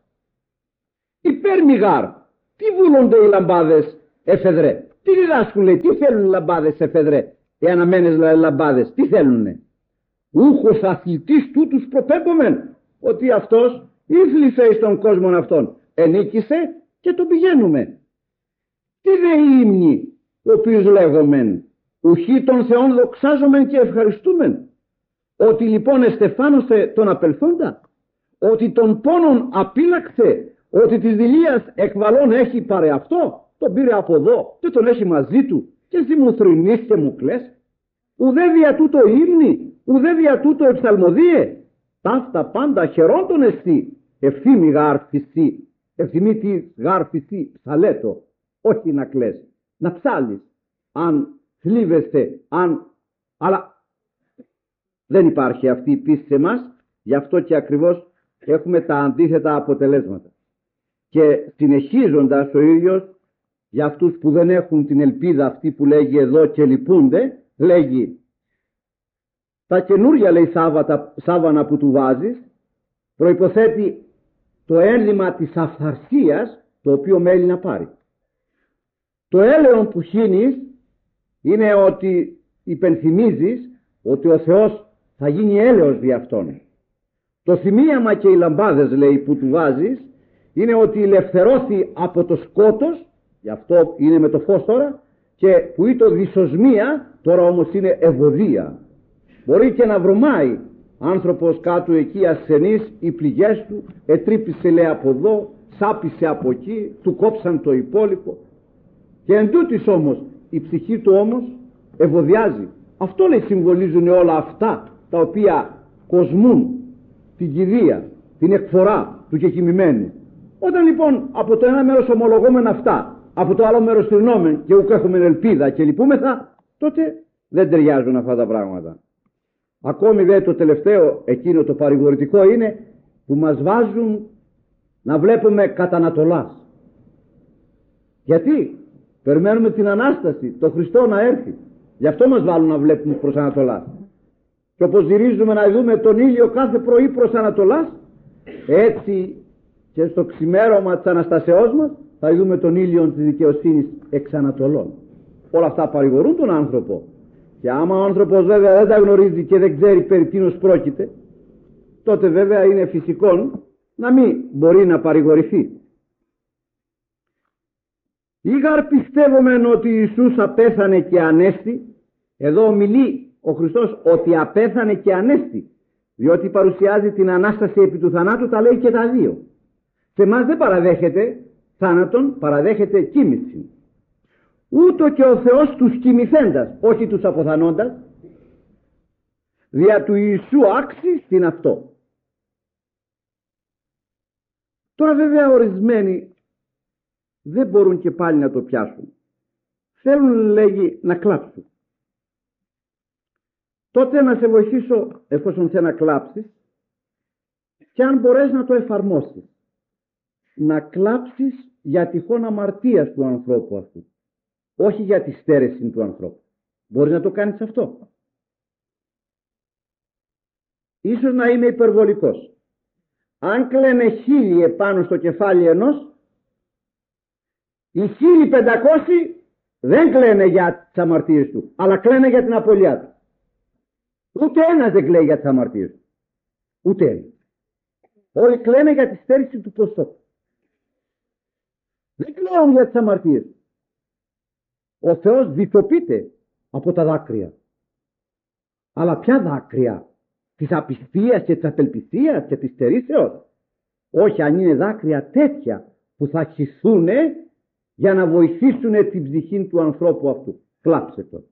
Υπέρ μηγάρ, τι βούλονται οι λαμπάδες εφεδρέ. Τι διδάσκουν, λέει, τι θέλουν οι λαμπάδες εφεδρέ. Οι αναμένες λαμπάδες, τι θέλουνε. Ούχος αθλητής τούτους προπέμπομεν, ότι αυτός ήθλισε στον κόσμο αυτόν. Ενίκησε και τον πηγαίνουμε. Τι δε ύμνοι, ο οποίος λέγομεν, ουχή των Θεών δοξάζομεν και ευχαριστούμεν. Ότι λοιπόν εστεφάνωσε τον απελθόντα, ότι τον πόνον απείλαξε, ότι της δειλίας εκβαλών έχει παρεαυτό, τον πήρε από εδώ και τον έχει μαζί του και εσύ μου θρηνείς και μου κλαις. Ουδέ δια τούτο ύμνη, ουδέ δια τούτο εψαλμοδίε. Ταύτα πάντα χαιρόντων εστί, ευθύμη γάρφισι, ευθυμή τη γάρφισι ψαλέτο, όχι να κλαις, να ψάλεις, αν θλίβεσαι, αν... αλλά δεν υπάρχει αυτή η πίστη σε εμάς, γι' αυτό και ακριβώς έχουμε τα αντίθετα αποτελέσματα. Και συνεχίζοντας ο ίδιος, για αυτούς που δεν έχουν την ελπίδα αυτή που λέγει εδώ και λυπούνται, λέγει τα καινούρια, λέει, σάββατα, σάββανα που του βάζεις, προϋποθέτει το ένδυμα της αυθαρσίας, το οποίο μέλει να πάρει. Το έλεον που χύνεις είναι ότι υπενθυμίζεις ότι ο Θεός θα γίνει έλεος δι' αυτόν. Το θυμίαμα και οι λαμπάδες, λέει, που του βάζεις είναι ότι ελευθερώθη από το σκότος, γι' αυτό είναι με το φως τώρα, και που είναι το δυσοσμία, τώρα όμως είναι ευωδία. Μπορεί και να βρωμάει άνθρωπος κάτω εκεί ασθενής, οι πληγές του, ετρύπησε, λέει, από εδώ, σάπισε από εκεί, του κόψαν το υπόλοιπο. Και εν τούτης όμως η ψυχή του όμως ευωδιάζει. Αυτό, λέει, συμβολίζουν όλα αυτά τα οποία κοσμούν την κηδεία, την εκφορά του κεκοιμημένου. Όταν λοιπόν από το ένα μέρος ομολογούμε αυτά, από το άλλο μέρος θρηνόμεν και ουκ έχουμε ελπίδα και λυπούμεθα, τότε δεν ταιριάζουν αυτά τα πράγματα. Ακόμη δε το τελευταίο, εκείνο το παρηγορητικό, είναι που μας βάζουν να βλέπουμε κατά Ανατολάς. Γιατί περιμένουμε την Ανάσταση, το Χριστό να έρθει. Γι' αυτό μας βάλουν να βλέπουμε προς Ανατολάς. Και όπως γυρίζουμε να δούμε τον ήλιο κάθε πρωί προς Ανατολάς, έτσι και στο ξημέρωμα της Αναστασεώς μας θα δούμε τον ήλιο της δικαιοσύνης εξ Ανατολών. Όλα αυτά παρηγορούν τον άνθρωπο. Και άμα ο άνθρωπος βέβαια δεν τα γνωρίζει και δεν ξέρει περί τίνος πρόκειται, τότε βέβαια είναι φυσικό να μην μπορεί να παρηγορηθεί. Ήγαρ πιστεύομεν ότι Ιησούς απέθανε και ανέστη. Εδώ μιλεί ο Χριστός ότι απέθανε και ανέστη, διότι παρουσιάζει την Ανάσταση επί του θανάτου, τα λέει και τα δύο. Σε εμάς δεν παραδέχεται θάνατον, παραδέχεται κοίμηση. Ούτω και ο Θεός τους κοιμηθέντας, όχι τους αποθανόντας, δια του Ιησού άξι στην αυτό. Τώρα βέβαια ορισμένοι δεν μπορούν και πάλι να το πιάσουν. Θέλουν, λέγει, να κλάψουν. Τότε να σε βοηθήσω, εφόσον θέλει να κλάψεις, και αν μπορείς να το εφαρμόσεις, να κλάψεις για τυχόν αμαρτίας του ανθρώπου αυτού, όχι για τη στέρεση του ανθρώπου. Μπορείς να το κάνεις αυτό. Ίσως να είμαι υπερβολικός. Αν κλαίνε χίλιοι επάνω στο κεφάλι ενός, οι χίλιοι πεντακόσιοι δεν κλαίνε για τις αμαρτίες του, αλλά κλαίνε για την απολιά του. Ούτε ένας δεν κλαίει για τις αμαρτίες του. Ούτε ένας. Όλοι κλαίνε για τη στέρηση του προσώπου. Δεν κλαίνουν για τις αμαρτίες του. Ο Θεός διθοποιείται από τα δάκρυα. Αλλά ποια δάκρυα? Της απιστίας και της απελπισίας και της στερήσεως? Όχι, αν είναι δάκρυα τέτοια που θα χυθούν για να βοηθήσουν την ψυχή του ανθρώπου αυτού. Κλάψε το.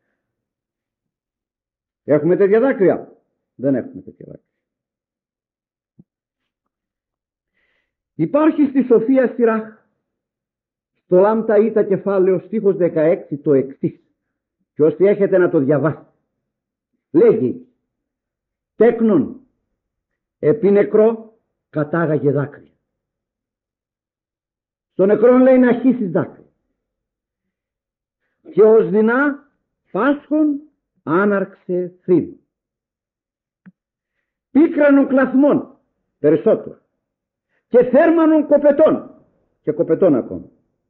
Έχουμε τέτοια δάκρυα? Δεν έχουμε τέτοια δάκρυα. Υπάρχει στη Σοφία Σιράχ, στο Λάμτα Ήτα κεφάλαιο στίχος δεκαέξι, το εξής, και όσοι έχετε να το διαβάσετε. Λέγει, τέκνον επί νεκρό κατάγαγε δάκρυα. Στο νεκρό λέει να χύσεις δάκρυα. Και ως δεινά πάσχον άναρξε θρύβη. πίκρανων κλαθμών, περισσότερο, και θέρμανων κοπετών, και κοπετών ακόμα.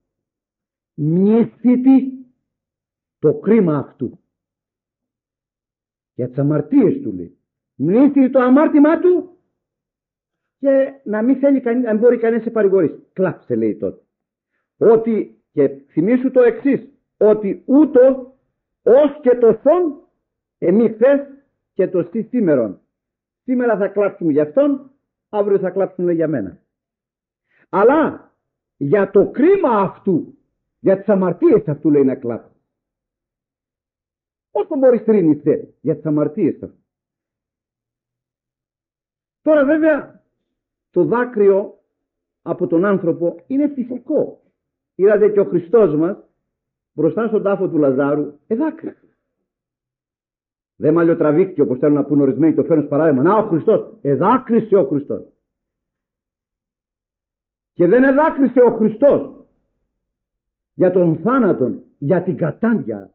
Μνήστητη το κρίμα αυτού για τις αμαρτίες του, λέει. Μνήστητη το αμάρτημά του και να μην θέλει κανείς, να μην μπορεί κανείς να σε παρηγορήσει. Κλάψε, λέει τότε. Ότι, και θυμίσου το εξής, ότι ούτω ως και το θόν εμεί χθες και το στι σήμερον. Σήμερα θα κλάψουμε για αυτόν, αύριο θα κλάψουμε για μένα. Αλλά για το κρίμα αυτού, για τις αμαρτίες αυτού, λέει, να κλάψει. Όσο μπορείς θρύνεις θε, για τις αμαρτίες αυτού. Τώρα βέβαια το δάκρυο από τον άνθρωπο είναι φυσικό. Είδατε και ο Χριστός μας μπροστά στον τάφο του Λαζάρου εδάκρυσε. Δεν μαλλιοτραβήθηκε όπως θέλουν να πούν ορισμένοι, το φέρνουν παράδειγμα. Να, ο Χριστός, εδάκρυσε ο Χριστός. Και δεν εδάκρυσε ο Χριστός για τον θάνατον, για την κατάντια.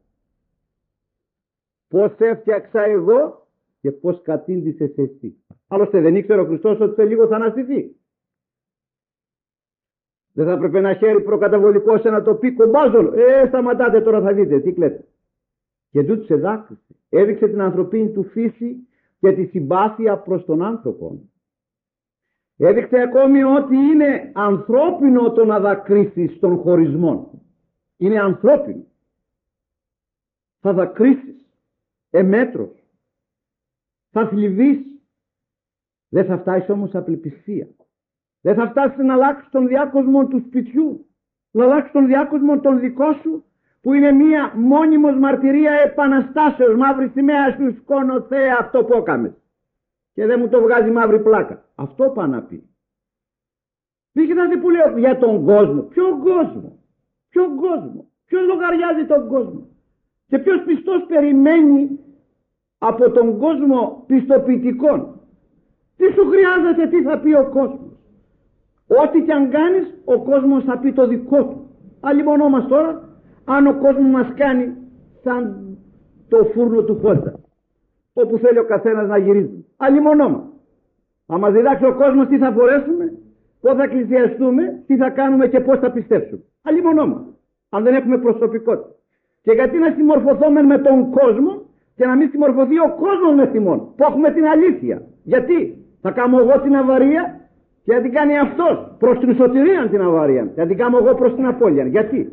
Πώς έφτιαξα εγώ και πώς κατήντησες εσύ. Άλλωστε δεν ήξερε ο Χριστός ότι σε λίγο θα αναστηθεί. Δεν θα έπρεπε να χέρι προκαταβολικό σε να το πει κομπάζολο. Ε, σταματάτε τώρα, θα δείτε τι κλαίτε. Και τούτος εδάκρυσε. Έδειξε την ανθρωπίνη του φύση και τη συμπάθεια προς τον άνθρωπο. Έδειξε ακόμη ότι είναι ανθρώπινο το να δακρύσεις των χωρισμών. Είναι ανθρώπινο. Θα δακρύσεις εμέτρος. Θα θλιβείς. Δεν θα φτάσεις όμως απελπισία. Δεν θα φτάσεις να αλλάξεις τον διάκοσμο του σπιτιού. Να αλλάξεις τον διάκοσμο τον δικό σου, που είναι μία μόνιμος μαρτυρία επαναστάσεως. Μαύρη σημαία σου σκόνο Θεέ αυτό που έκαμες. Και δεν μου το βγάζει μαύρη πλάκα. Αυτό πάει να πει. Μην κοιτάτε που λέω για τον κόσμο. Ποιον κόσμο. Ποιον κόσμο. Ποιος λογαριάζει τον κόσμο. Και ποιος πιστός περιμένει από τον κόσμο πιστοποιητικών. Τι σου χρειάζεται, τι θα πει ο κόσμος. Ό,τι και αν κάνεις, ο κόσμος θα πει το δικό του. Αλλημονό μας τώρα, αν ο κόσμος μας κάνει σαν το φούρνο του Χόντα, όπου θέλει ο καθένας να γυρίζει. Αλλημονό μας. Θα μας διδάξει ο κόσμος τι θα φορέσουμε, πώς θα εκκλησιαστούμε, τι θα κάνουμε και πώς θα πιστέψουμε. Αλλημονό μας. Αν δεν έχουμε προσωπικότητα. Και γιατί να συμμορφωθούμε με τον κόσμο και να μην συμμορφωθεί ο κόσμος με θυμόν, που έχουμε την αλήθεια. Γιατί θα κάνω εγώ την αβαρία και θα την κάνει αυτός προς την σωτηρία την αβαρία, θα την κάνω εγώ προς την απώλεια. Γιατί?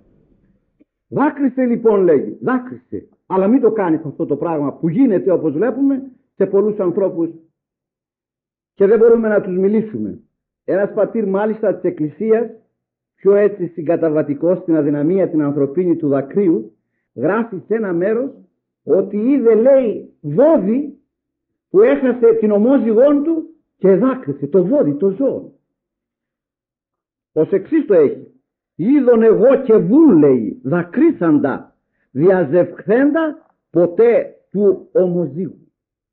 Δάκρυσε λοιπόν, λέγει, δάκρυσε. Αλλά μην το κάνεις αυτό το πράγμα που γίνεται, όπως βλέπουμε, σε πολλούς ανθρώπους και δεν μπορούμε να τους μιλήσουμε. Ένας πατήρ μάλιστα της Εκκλησίας, πιο έτσι συγκαταβατικός στην αδυναμία την ανθρωπίνη του δακρύου, γράφει σε ένα μέρος ότι είδε, λέει, βόδι που έχασε την ομόζυγόν του και δάκρυσε το βόδι, το ζώο. Ως εξής το έχει. Είδον εγώ και βουν, λέει, δακρύσαντα, διαζευχθέντα ποτέ του ομοζύγου.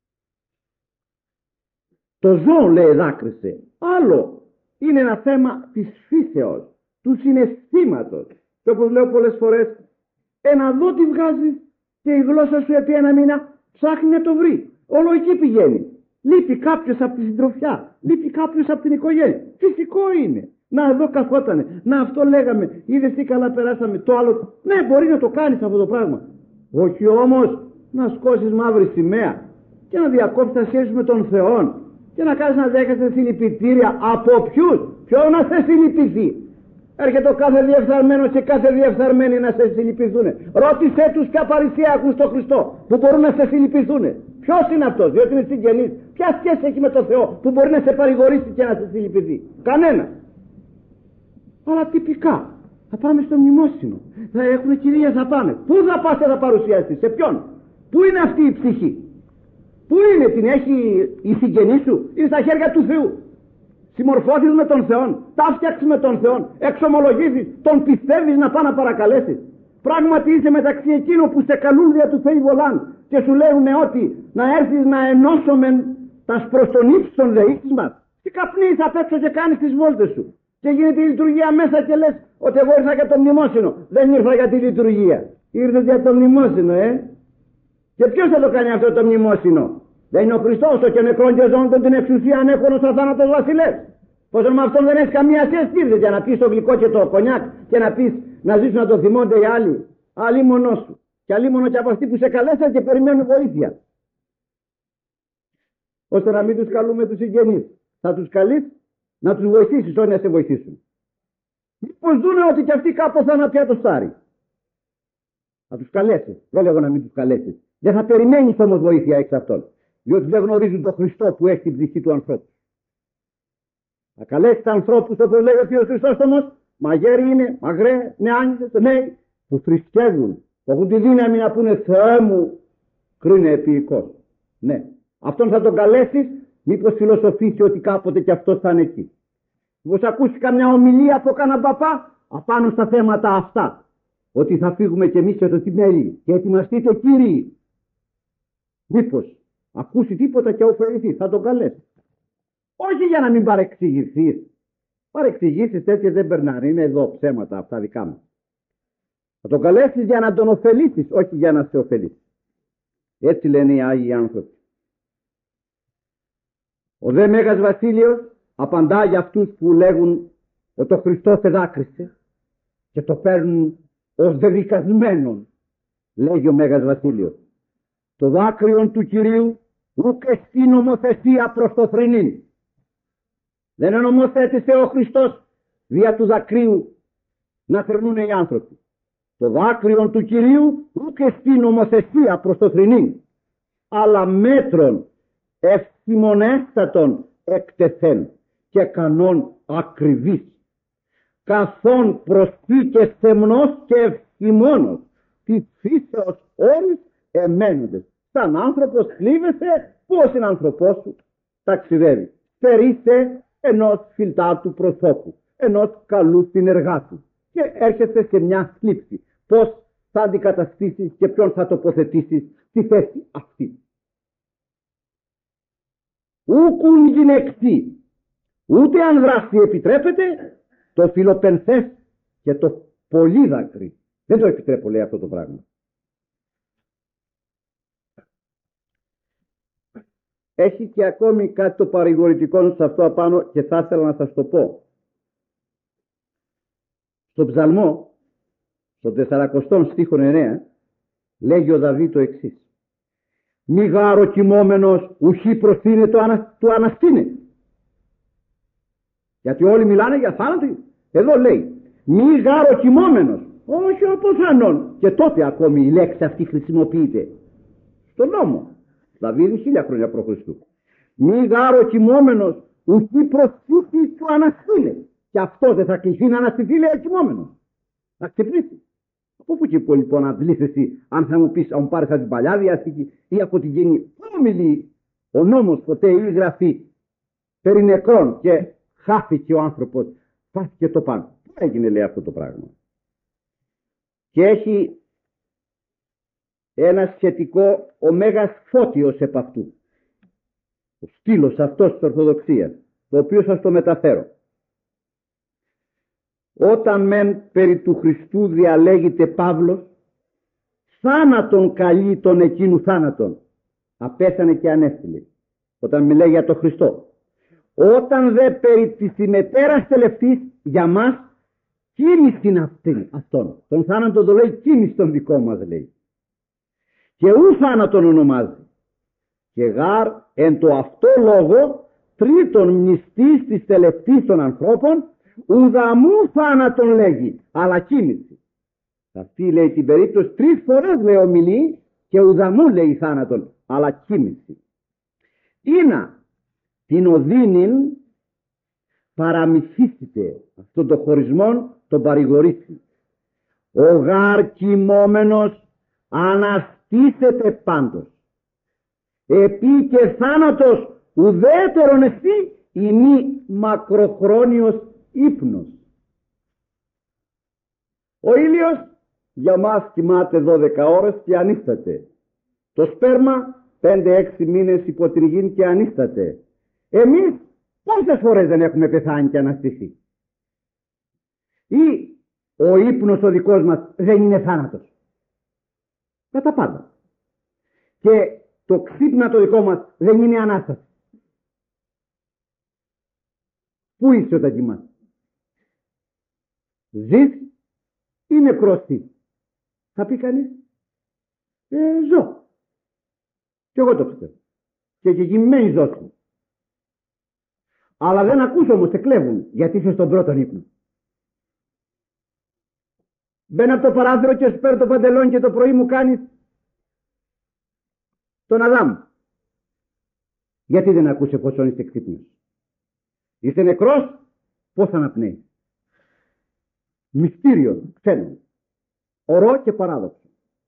Το ζώο, λέει, δάκρυσε. Άλλο είναι ένα θέμα της φύσεως, του συναισθήματος. Και όπως λέω πολλές φορές, ένα δω τι βγάζει και η γλώσσα σου επί ένα μήνα ψάχνει να το βρει. Όλο εκεί πηγαίνει. Λείπει κάποιος από τη συντροφιά, λείπει κάποιος από την οικογένεια. Φυσικό είναι. Να εδώ καθότανε, να αυτό λέγαμε, είδες τι καλά περάσαμε, το άλλο. Ναι, μπορεί να το κάνεις αυτό το πράγμα. Όχι όμως να σκώσεις μαύρη σημαία και να διακόψεις τα σχέσεις με τον Θεό και να κάνεις να δέχεσαι συλληπιτήρια από ποιους, ποιο να σε συλληπιθεί. Έρχεται ο κάθε διεφθαρμένος και κάθε διεφθαρμένη να σε συλληπιθούν. Ρώτησέ τους ποια παρησία έχουν στο Χριστό που μπορούν να σε συλληπιθούν. Ποιος είναι αυτός, διότι είναι συγγενής. Ποια σχέση έχει με τον Θεό που μπορεί να σε παρηγορήσει και να σε συλληπιθεί. Κανένα. Αλλά τυπικά θα πάμε στο μνημόσυνο. Θα έχουμε κυρία, θα πάμε. Πού θα πας και θα παρουσιαστείς, σε ποιον. Πού είναι αυτή η ψυχή. Πού είναι, την έχει η συγγενή σου, είναι στα χέρια του Θεού. Συμμορφώθεις με τον Θεό, τα φτιάξεις με τον Θεό, εξομολογήσεις, τον πιστεύεις να πάει να παρακαλέσεις. Πράγματι είσαι μεταξύ εκείνων που σε καλούν δια του Θεού Βολάν και σου λέγουν ότι να έρθεις να ενώσουμε τα προς τον ύψος των δεήσεις μας. Τι καπνείς απ' έξω και κάνεις τις βόλτες σου. Και γίνεται η λειτουργία μέσα και λες ότι εγώ ήρθα για το μνημόσυνο. Δεν ήρθα για τη λειτουργία. Ήρθες για το μνημόσυνο, ε. Και ποιος θα το κάνει αυτό το μνημόσυνο. Δεν είναι ο Χριστός ο και νεκρόν και ζώντων την εξουσία ανέχονος αθάνατος βασιλεύς. Πως με αυτόν δεν έχει καμία σχέση, ήρθες για να πεις το γλυκό και το κονιάκ και να πεις να ζήσουν να το θυμώνται οι άλλοι. Αλλή μονός σου. Και αλλή μόνο και από αυτοί που σε καλέσαν και περιμένουν βοήθεια. Ώστε να μην τους καλούμε τους συγγενείς. Θα τους καλείς να τους βοηθήσεις, όχι να σε βοηθήσουν. Μήπως δούνε ότι κι αυτοί κάπως θα είναι πια το στάρι. Θα τους καλέσεις. Δεν λέγω να μην τους καλέσεις. Δεν θα περιμένεις όμως βοήθεια εξ αυτών. Διότι δεν γνωρίζουν τον Χριστό που έχει την ψυχή του ανθρώπου. Θα καλέσεις ανθρώπους όπως λέει ο Θείος Χριστόστομος, μαγέρι είναι, μαγρέ, νεάνιδες, νέοι, που θρησκεύουν, που έχουν τη δύναμη να πούνε Θεέ μου, κρίνε επίοικος. Ναι. Αυτόν θα τον καλέσεις, μήπως φιλοσοφήσει ότι κάποτε κι αυτός θα είναι εκεί. Μήπως ακούσει καμιά ομιλία από κανένα παπά απάνω στα θέματα αυτά. Ότι θα φύγουμε κι εμείς και το μέλη και ετοιμαστείτε κύριοι. Μήπως ακούσει τίποτα και ωφεληθεί, θα τον καλέσει. Όχι για να μην παρεξηγηθείς. Παρεξηγήσεις τέτοιες δεν περνάνε, είναι εδώ ψέματα αυτά δικά μου. Θα τον καλέσεις για να τον ωφελήσεις, όχι για να σε ωφελήσει. Έτσι λένε οι Άγιοι άνθρωποι. Ο δε Μέγας Βασίλειος απαντά για αυτούς που λέγουν ότι ο Χριστός εδάκρισε και το παίρνουν ως δεδικασμένον. Λέγει ο Μέγας Βασίλειος. Το δάκρυον του Κυρίου ούκ εστί νομοθεσία προς το θρηνήν. Δεν νομοθέτησε ο Χριστός δια του δακρύου να θρηνούν οι άνθρωποι. Το δάκρυον του Κυρίου ούκ εστί νομοθεσία προς το θρηνήν, αλλά μέτρων ευθυμονέστατον εκτεθέν και κανόν ακριβής, καθόν προσθή και θεμνός και ευθυμόνος της φύσεως όρης εμένοντες. Σαν άνθρωπος κλείβεσαι, πώς είναι άνθρωπός σου ταξιδεύει. Στερείσαι ενός φιλτάτου προσώπου, ενός καλού συνεργάτου και έρχεσαι σε μια θλίψη. Πώς θα αντικαταστήσεις και ποιον θα τοποθετήσεις στη θέση αυτή. Ούκουν γυναικτή, ούτε αν δράση επιτρέπεται, το φιλοπενθές και το πολύδακρυ. Δεν το επιτρέπω, λέει αυτό το πράγμα. Έχει και ακόμη κάτι το παρηγορητικό σε αυτό απάνω και θα ήθελα να σας το πω. Στο ψαλμό, στο τεσσαρακοστό στίχον εννέα, λέγει ο Δαβίδ το εξής. Μη γάρο κοιμόμενος ουχή προθύνε το ανα, του αναστήνε. Γιατί όλοι μιλάνε για θάνατο. Εδώ λέει μη γάρο κοιμόμενος. Όχι αποθανόν. Και τότε ακόμη η λέξη αυτή χρησιμοποιείται στον νόμο. Δαβίδ χίλια χρόνια προ Χριστού. Μη γάρο κοιμόμενος ουχή προθύνει του αναστήνε. Και αυτό δεν θα κληθεί να αναστηθεί, λέει, κοιμόμενος. Να ξυπνήσει. Από πού και πού λοιπόν να αντλήσεις, αν θα μου πεις, αν μου πάρεις από την Παλιά Διαθήκη ή από την Καινή. Πού μιλεί ο νόμος ποτέ ή γραφή περί νεκρών και χάθηκε ο άνθρωπος, χάθηκε το πάνω. Πού έγινε, λέει, αυτό το πράγμα. Και έχει ένα σχετικό ο Μέγας Φώτιος επ' αυτού. Ο στήλος αυτός της Ορθοδοξίας, το οποίο σας το μεταφέρω. Όταν μεν περί του Χριστού διαλέγεται Παύλος, θάνατον καλεί τον εκείνου θάνατον. Απέθανε και ανέστηλε. Όταν μιλάει για τον Χριστό. Όταν δε περί της ημετέρας τελευτής, για μας κίνηση είναι αυτή, αυτόν. Τον θάνατο το λέει κίνηση τον δικό μας, λέει. Και ου θάνατον ονομάζει. Και γάρ εν το αυτό λόγο τρίτον μνηστής της τελευτής των ανθρώπων, ουδαμού θάνατον λέγει, αλλά κίνηση. Αυτή, λέει, την περίπτωση τρεις φορές, λέει, ομιλεί και ουδαμού λέει θάνατον, αλλά κίνηση. Ήνα την οδύνην παραμυθίσετε αυτόν τον χωρισμό, τον παρηγορήσει. Ο γάρ κοιμόμενος αναστήσετε πάντως. Επί και θάνατος ουδέτερον εσύ η μη μακροχρόνιος ύπνος. Ο ήλιος για μας κοιμάται δώδεκα ώρες και ανίσταται. Το σπέρμα πέντε έξι μήνες υπό την γη και ανίσταται. Εμείς πόσες φορές δεν έχουμε πεθάνει και αναστηθεί. Ή ο ύπνος ο δικός μας δεν είναι θάνατος. Κατά πάντα. Και το ξύπνα το δικό μας δεν είναι Ανάσταση. Πού είσαι όταν κοιμάσαι? Ζεις ή νεκρός τι? Θα πει κανείς, ε, ζω. Και εγώ το ξέρω. Και και κοιμημένη ζώση. Αλλά δεν ακούς όμως, σε κλέβουν, γιατί είσαι στον πρώτον ύπνο. Μπαίνω από το παράθυρο και σου παίρνω το παντελόνι και το πρωί μου κάνεις τον Αδάμ. Γιατί δεν ακούσε πόσο είστε ξύπνιος? Είσαι νεκρός, πώς θα αναπνέεις? Μυστήριο, ξένο, ορό και παράδοξο.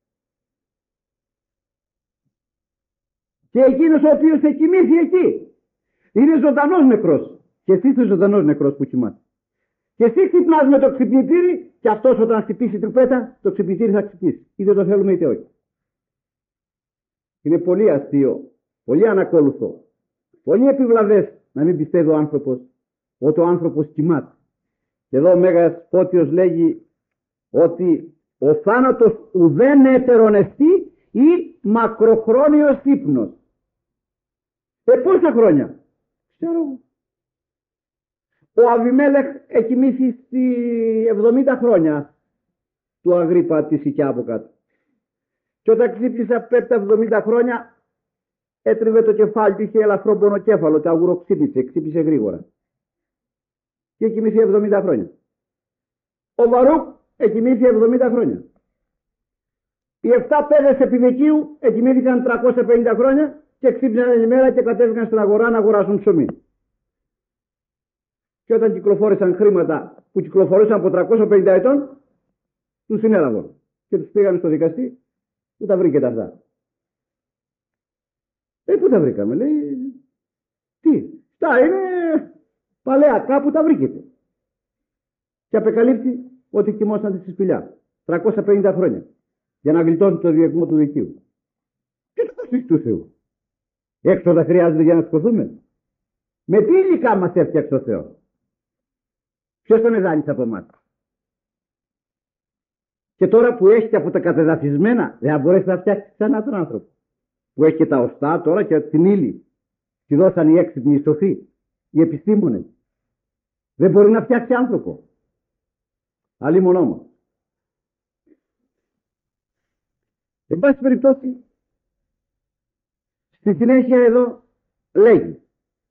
Και εκείνος ο οποίος σε κοιμήθη εκεί είναι ζωντανός νεκρός. Και εσύ είσαι ζωντανός νεκρός που κοιμάσαι. Και εσύ ξυπνάς με το ξυπνητήρι και αυτός όταν χτυπήσει η τρυπέτα, το ξυπνητήρι θα ξυπνήσει. Είτε το θέλουμε είτε όχι. Είναι πολύ αστείο, πολύ ανακόλουθο, πολύ επιβλαβές να μην πιστεύει ο άνθρωπος ότι ο άνθρωπος κοιμάται. Και εδώ ο Μέγας Φώτιος λέγει ότι ο θάνατος ουδέν έτερον εστί ή μακροχρόνιος ύπνος. Ε, πόσα χρόνια? Ξέρω. Ο Αβιμέλεχ εκοιμήθη στη εβδομήντα χρόνια του Αγρίπα τη Σικιά από κάτω. Και όταν ξύπνησε από τα εβδομήντα χρόνια έτριβε το κεφάλι του, είχε ελαφρό πονοκέφαλο, το αγουροξύπνησε, ξύπνησε γρήγορα. Και εκοιμήθη εβδομήντα χρόνια. Ο Βαρούκ εκοιμήθη εβδομήντα χρόνια. Οι εφτά παιδες επιδικίου εκοιμήθηκαν τριακόσια πενήντα χρόνια και ξύπνησαν την ημέρα και κατέβηκαν στην αγορά να αγοράσουν ψωμί. Και όταν κυκλοφόρησαν χρήματα που κυκλοφορούσαν από τριακόσια πενήντα ετών, τους συνέλαβαν και τους πήγαν στο δικαστή. Πού τα βρήκε τα αυτά? Ε, πού τα βρήκαμε? Λέει, τι, τα είναι παλαιά, κάπου τα βρήκετε. Και απεκαλύπτει ότι κοιμώσαν στη σπηλιά τριακόσια πενήντα χρόνια για να γλιτώσουν το διεκμό του δικείου. Και το πασίς του Θεού. Έξοδα χρειάζεται για να σκοτωθούμε? Με τι υλικά μας έφτιαξε ο Θεός? Ποιος τον εδάνησε από εμάς? Και τώρα που έχει από τα κατεδαφισμένα, δεν θα μπορέσει να φτιάξει σαν τον άνθρωπο. Που έχει και τα οστά τώρα και την ύλη. Τη δώσαν οι έξυπνοι, οι σοφοί, οι επιστήμονες. Δεν μπορεί να φτιάξει άνθρωπο. Αλλήμον όμως. Εν πάση περιπτώσει, στη συνέχεια εδώ λέγει,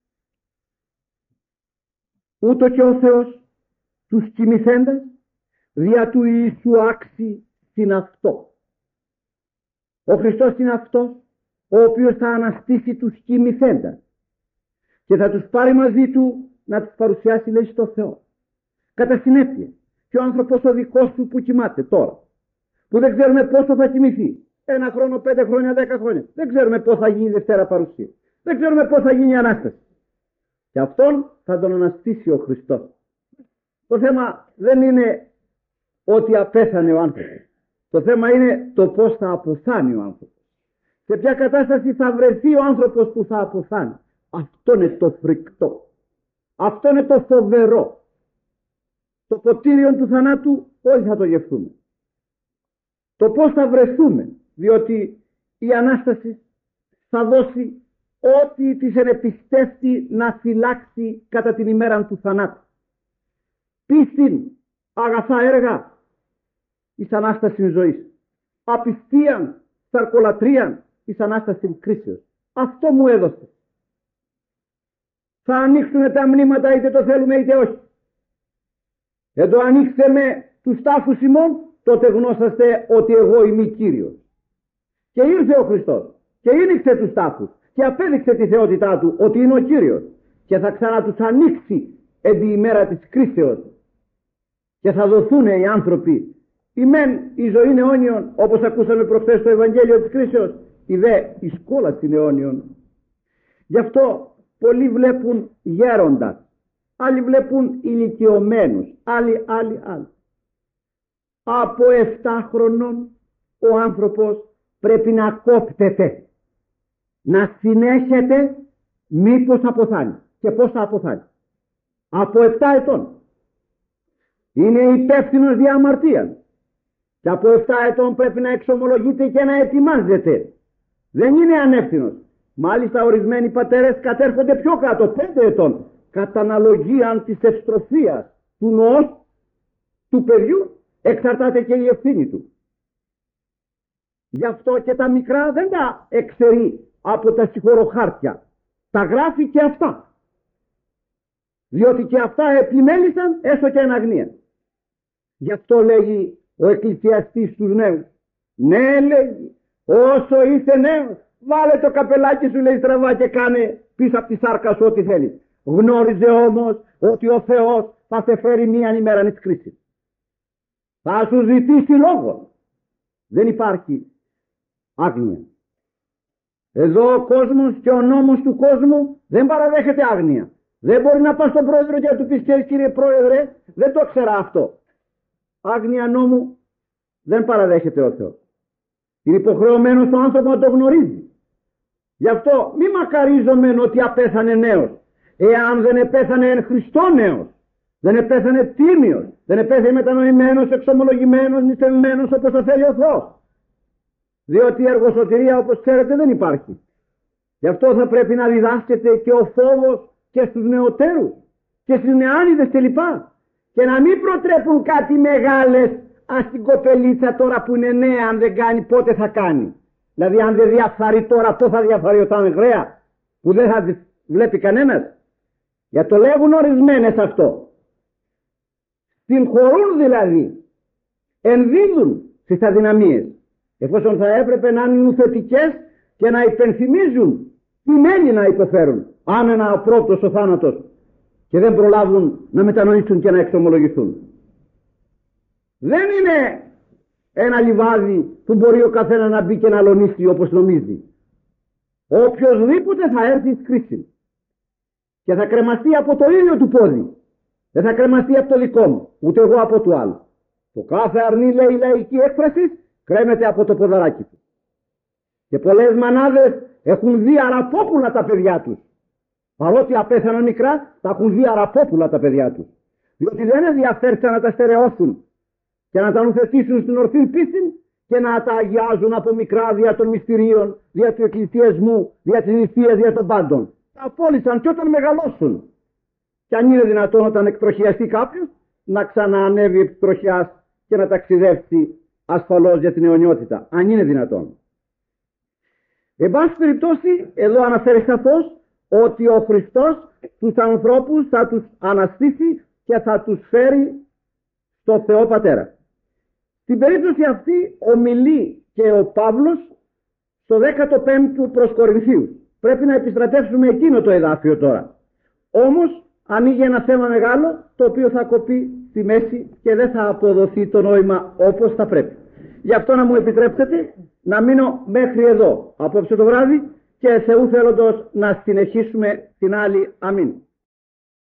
ούτω και ο Θεός τους κοιμηθέντας δια του Ιησού άξι στην αυτό. Ο Χριστός είναι αυτός ο οποίος θα αναστήσει τους κοιμηθέντας και θα τους πάρει μαζί του να τους παρουσιάσει, λέει, στο Θεό. Κατά συνέπεια, και ο άνθρωπος ο δικός σου που κοιμάται τώρα, που δεν ξέρουμε πόσο θα κοιμηθεί, ένα χρόνο, πέντε χρόνια, δέκα χρόνια, δεν ξέρουμε πώς θα γίνει η Δευτέρα Παρουσία, δεν ξέρουμε πώς θα γίνει η Ανάσταση, και αυτόν θα τον αναστήσει ο Χριστός. Το θέμα δεν είναι ότι απέθανε ο άνθρωπος. Το θέμα είναι το πώς θα αποθάνει ο άνθρωπος. Σε ποια κατάσταση θα βρεθεί ο άνθρωπος που θα αποθάνει. Αυτό είναι το φρικτό. Αυτό είναι το φοβερό. Το ποτήριο του θανάτου όλοι θα το γευτούμε. Το πώς θα βρεθούμε, διότι η Ανάσταση θα δώσει ό,τι της ενεπιστεύει να φυλάξει κατά την ημέρα του θανάτου. Πίστην, αγαθά έργα, εις Ανάστασης ζωής. Απιστίαν, σαρκολατρίαν, εις Ανάστασης κρίσεως. Αυτό μου έδωσε. Θα ανοίξουν τα μνήματα είτε το θέλουμε είτε όχι. Εν το ανοίξτε με τους τάφους ημών, τότε γνώσαστε ότι εγώ είμαι Κύριος. Και ήρθε ο Χριστός και ήνιξε τους τάφους και απέδειξε τη θεότητά του ότι είναι ο Κύριος και θα ξανά τους ανοίξει εν τη ημέρα της κρίσεως και θα δοθούν οι άνθρωποι η μεν η ζωή είναι αιώνιον, όπως ακούσαμε προχθές στο Ευαγγέλιο της κρίσεως, η δε η σκόλαση είναι αιώνιον. Γι' αυτό πολλοί βλέπουν γέροντας, άλλοι βλέπουν ηλικιωμένους, άλλοι, άλλοι, άλλοι. Από εφτά χρονών ο άνθρωπος πρέπει να κόπτεται, να συνέχεται μήπως αποθάνει. Και πώς θα αποθάνει? Από εφτά ετών. Είναι υπεύθυνος δια αμαρτίας. Και από εφτά ετών πρέπει να εξομολογείται και να ετοιμάζεται. Δεν είναι ανεύθυνος. Μάλιστα ορισμένοι πατέρες κατέρχονται πιο κάτω, πέντε ετών, κατά αναλογία της ευστροφίας του νοός του παιδιού εξαρτάται και η ευθύνη του. Γι' αυτό και τα μικρά δεν τα εξαιρεί από τα συγχωροχάρτια. Τα γράφει και αυτά. Διότι και αυτά επιμέλησαν έστω και εν αγνία. Γι' αυτό λέγει ο εκκλησιαστής στους νέους. Ναι, λέγει, όσο είσαι νέος, βάλε το καπελάκι σου, λέει, στραβά και κάνε πίσω από τη σάρκα σου ό,τι θέλεις. Γνώριζε όμως ότι ο Θεός θα σε φέρει μίαν ημέρα της κρίσης. Θα σου ζητήσει λόγο. Δεν υπάρχει άγνοια. Εδώ ο κόσμος και ο νόμος του κόσμου δεν παραδέχεται άγνοια. Δεν μπορεί να πας στον πρόεδρο και να του πεις, κύριε πρόεδρε, δεν το ξέρα αυτό. Άγνοια νόμου δεν παραδέχεται ο Θεός. Είναι υποχρεωμένος ο άνθρωπος να το γνωρίζει. Γι' αυτό μη μακαρίζομεν ότι απέθανε νέος. Εάν δεν επέθανε εν Χριστώ νέος, δεν επέθανε τίμιος, δεν επέθανε μετανοημένος, εξομολογημένος, νηστευμένος όπως το θέλει ο Θεός. Διότι η εργοσωτηρία, όπως ξέρετε, δεν υπάρχει. Γι' αυτό θα πρέπει να διδάσκεται και ο φόβος και στους νεωτέρους και στις νεάνιδες κλπ. Και να μην προτρέπουν κάτι μεγάλες, ας την κοπελίτσα τώρα που είναι νέα, αν δεν κάνει πότε θα κάνει. Δηλαδή αν δεν διαφθαρεί τώρα, πότε θα διαφθαρεί όταν είναι γραία, που δεν θα βλέπει κανένας. Για το λέγουν ορισμένες αυτό. Συγχωρούν δηλαδή, ενδίδουν στις αδυναμίες, εφόσον θα έπρεπε να είναι νουθετικές και να υπενθυμίζουν τι μένει να υποφέρουν, άμενα ο πρώτος ο θάνατος, και δεν προλάβουν να μετανοήσουν και να εξομολογηθούν. Δεν είναι ένα λιβάδι που μπορεί ο καθένα να μπει και να αλωνίσει όπως νομίζει. Οποιοσδήποτε θα έρθει εις κρίση και θα κρεμαστεί από το ίδιο του πόδι, δεν θα κρεμαστεί από το δικό μου, ούτε εγώ από το άλλο. Το κάθε αρνή, λέει η λαϊκή έκφραση, κρέμεται από το ποδαράκι του. Και πολλές μανάδες έχουν δει αραπόπουλα τα παιδιά τους. Παρότι απέθαναν μικρά, τα έχουν δει αραπόπουλα τα παιδιά τους. Διότι δεν ενδιαφέρθηκαν να τα στερεώσουν και να τα νουθετήσουν στην ορθή πίστη και να τα αγιάζουν από μικρά δια των μυστηρίων, δια του εκκλησιασμού, δια της νηστείας, δια των πάντων. Τα απόλυσαν και όταν μεγαλώσουν. Και αν είναι δυνατόν όταν εκτροχιαστεί κάποιος, να ξαναανέβει επί τροχιάς και να ταξιδεύσει ασφαλώς για την αιωνιότητα. Αν είναι δυνατόν. Εν πάση περιπτώσει, εδώ αναφέρει σαφώς ότι ο Χριστός τους ανθρώπους θα τους αναστήσει και θα τους φέρει στο Θεό Πατέρα. Στην περίπτωση αυτή ομιλεί και ο Παύλος στο δέκατο πέμπτο προς Κορινθίους. Πρέπει να επιστρατεύσουμε εκείνο το εδάφιο τώρα. Όμως ανοίγει ένα θέμα μεγάλο, το οποίο θα κοπεί στη μέση και δεν θα αποδοθεί το νόημα όπως θα πρέπει. Γι' αυτό να μου επιτρέψετε να μείνω μέχρι εδώ απόψε το βράδυ και Θεού θέλοντος να συνεχίσουμε την άλλη. Αμήν.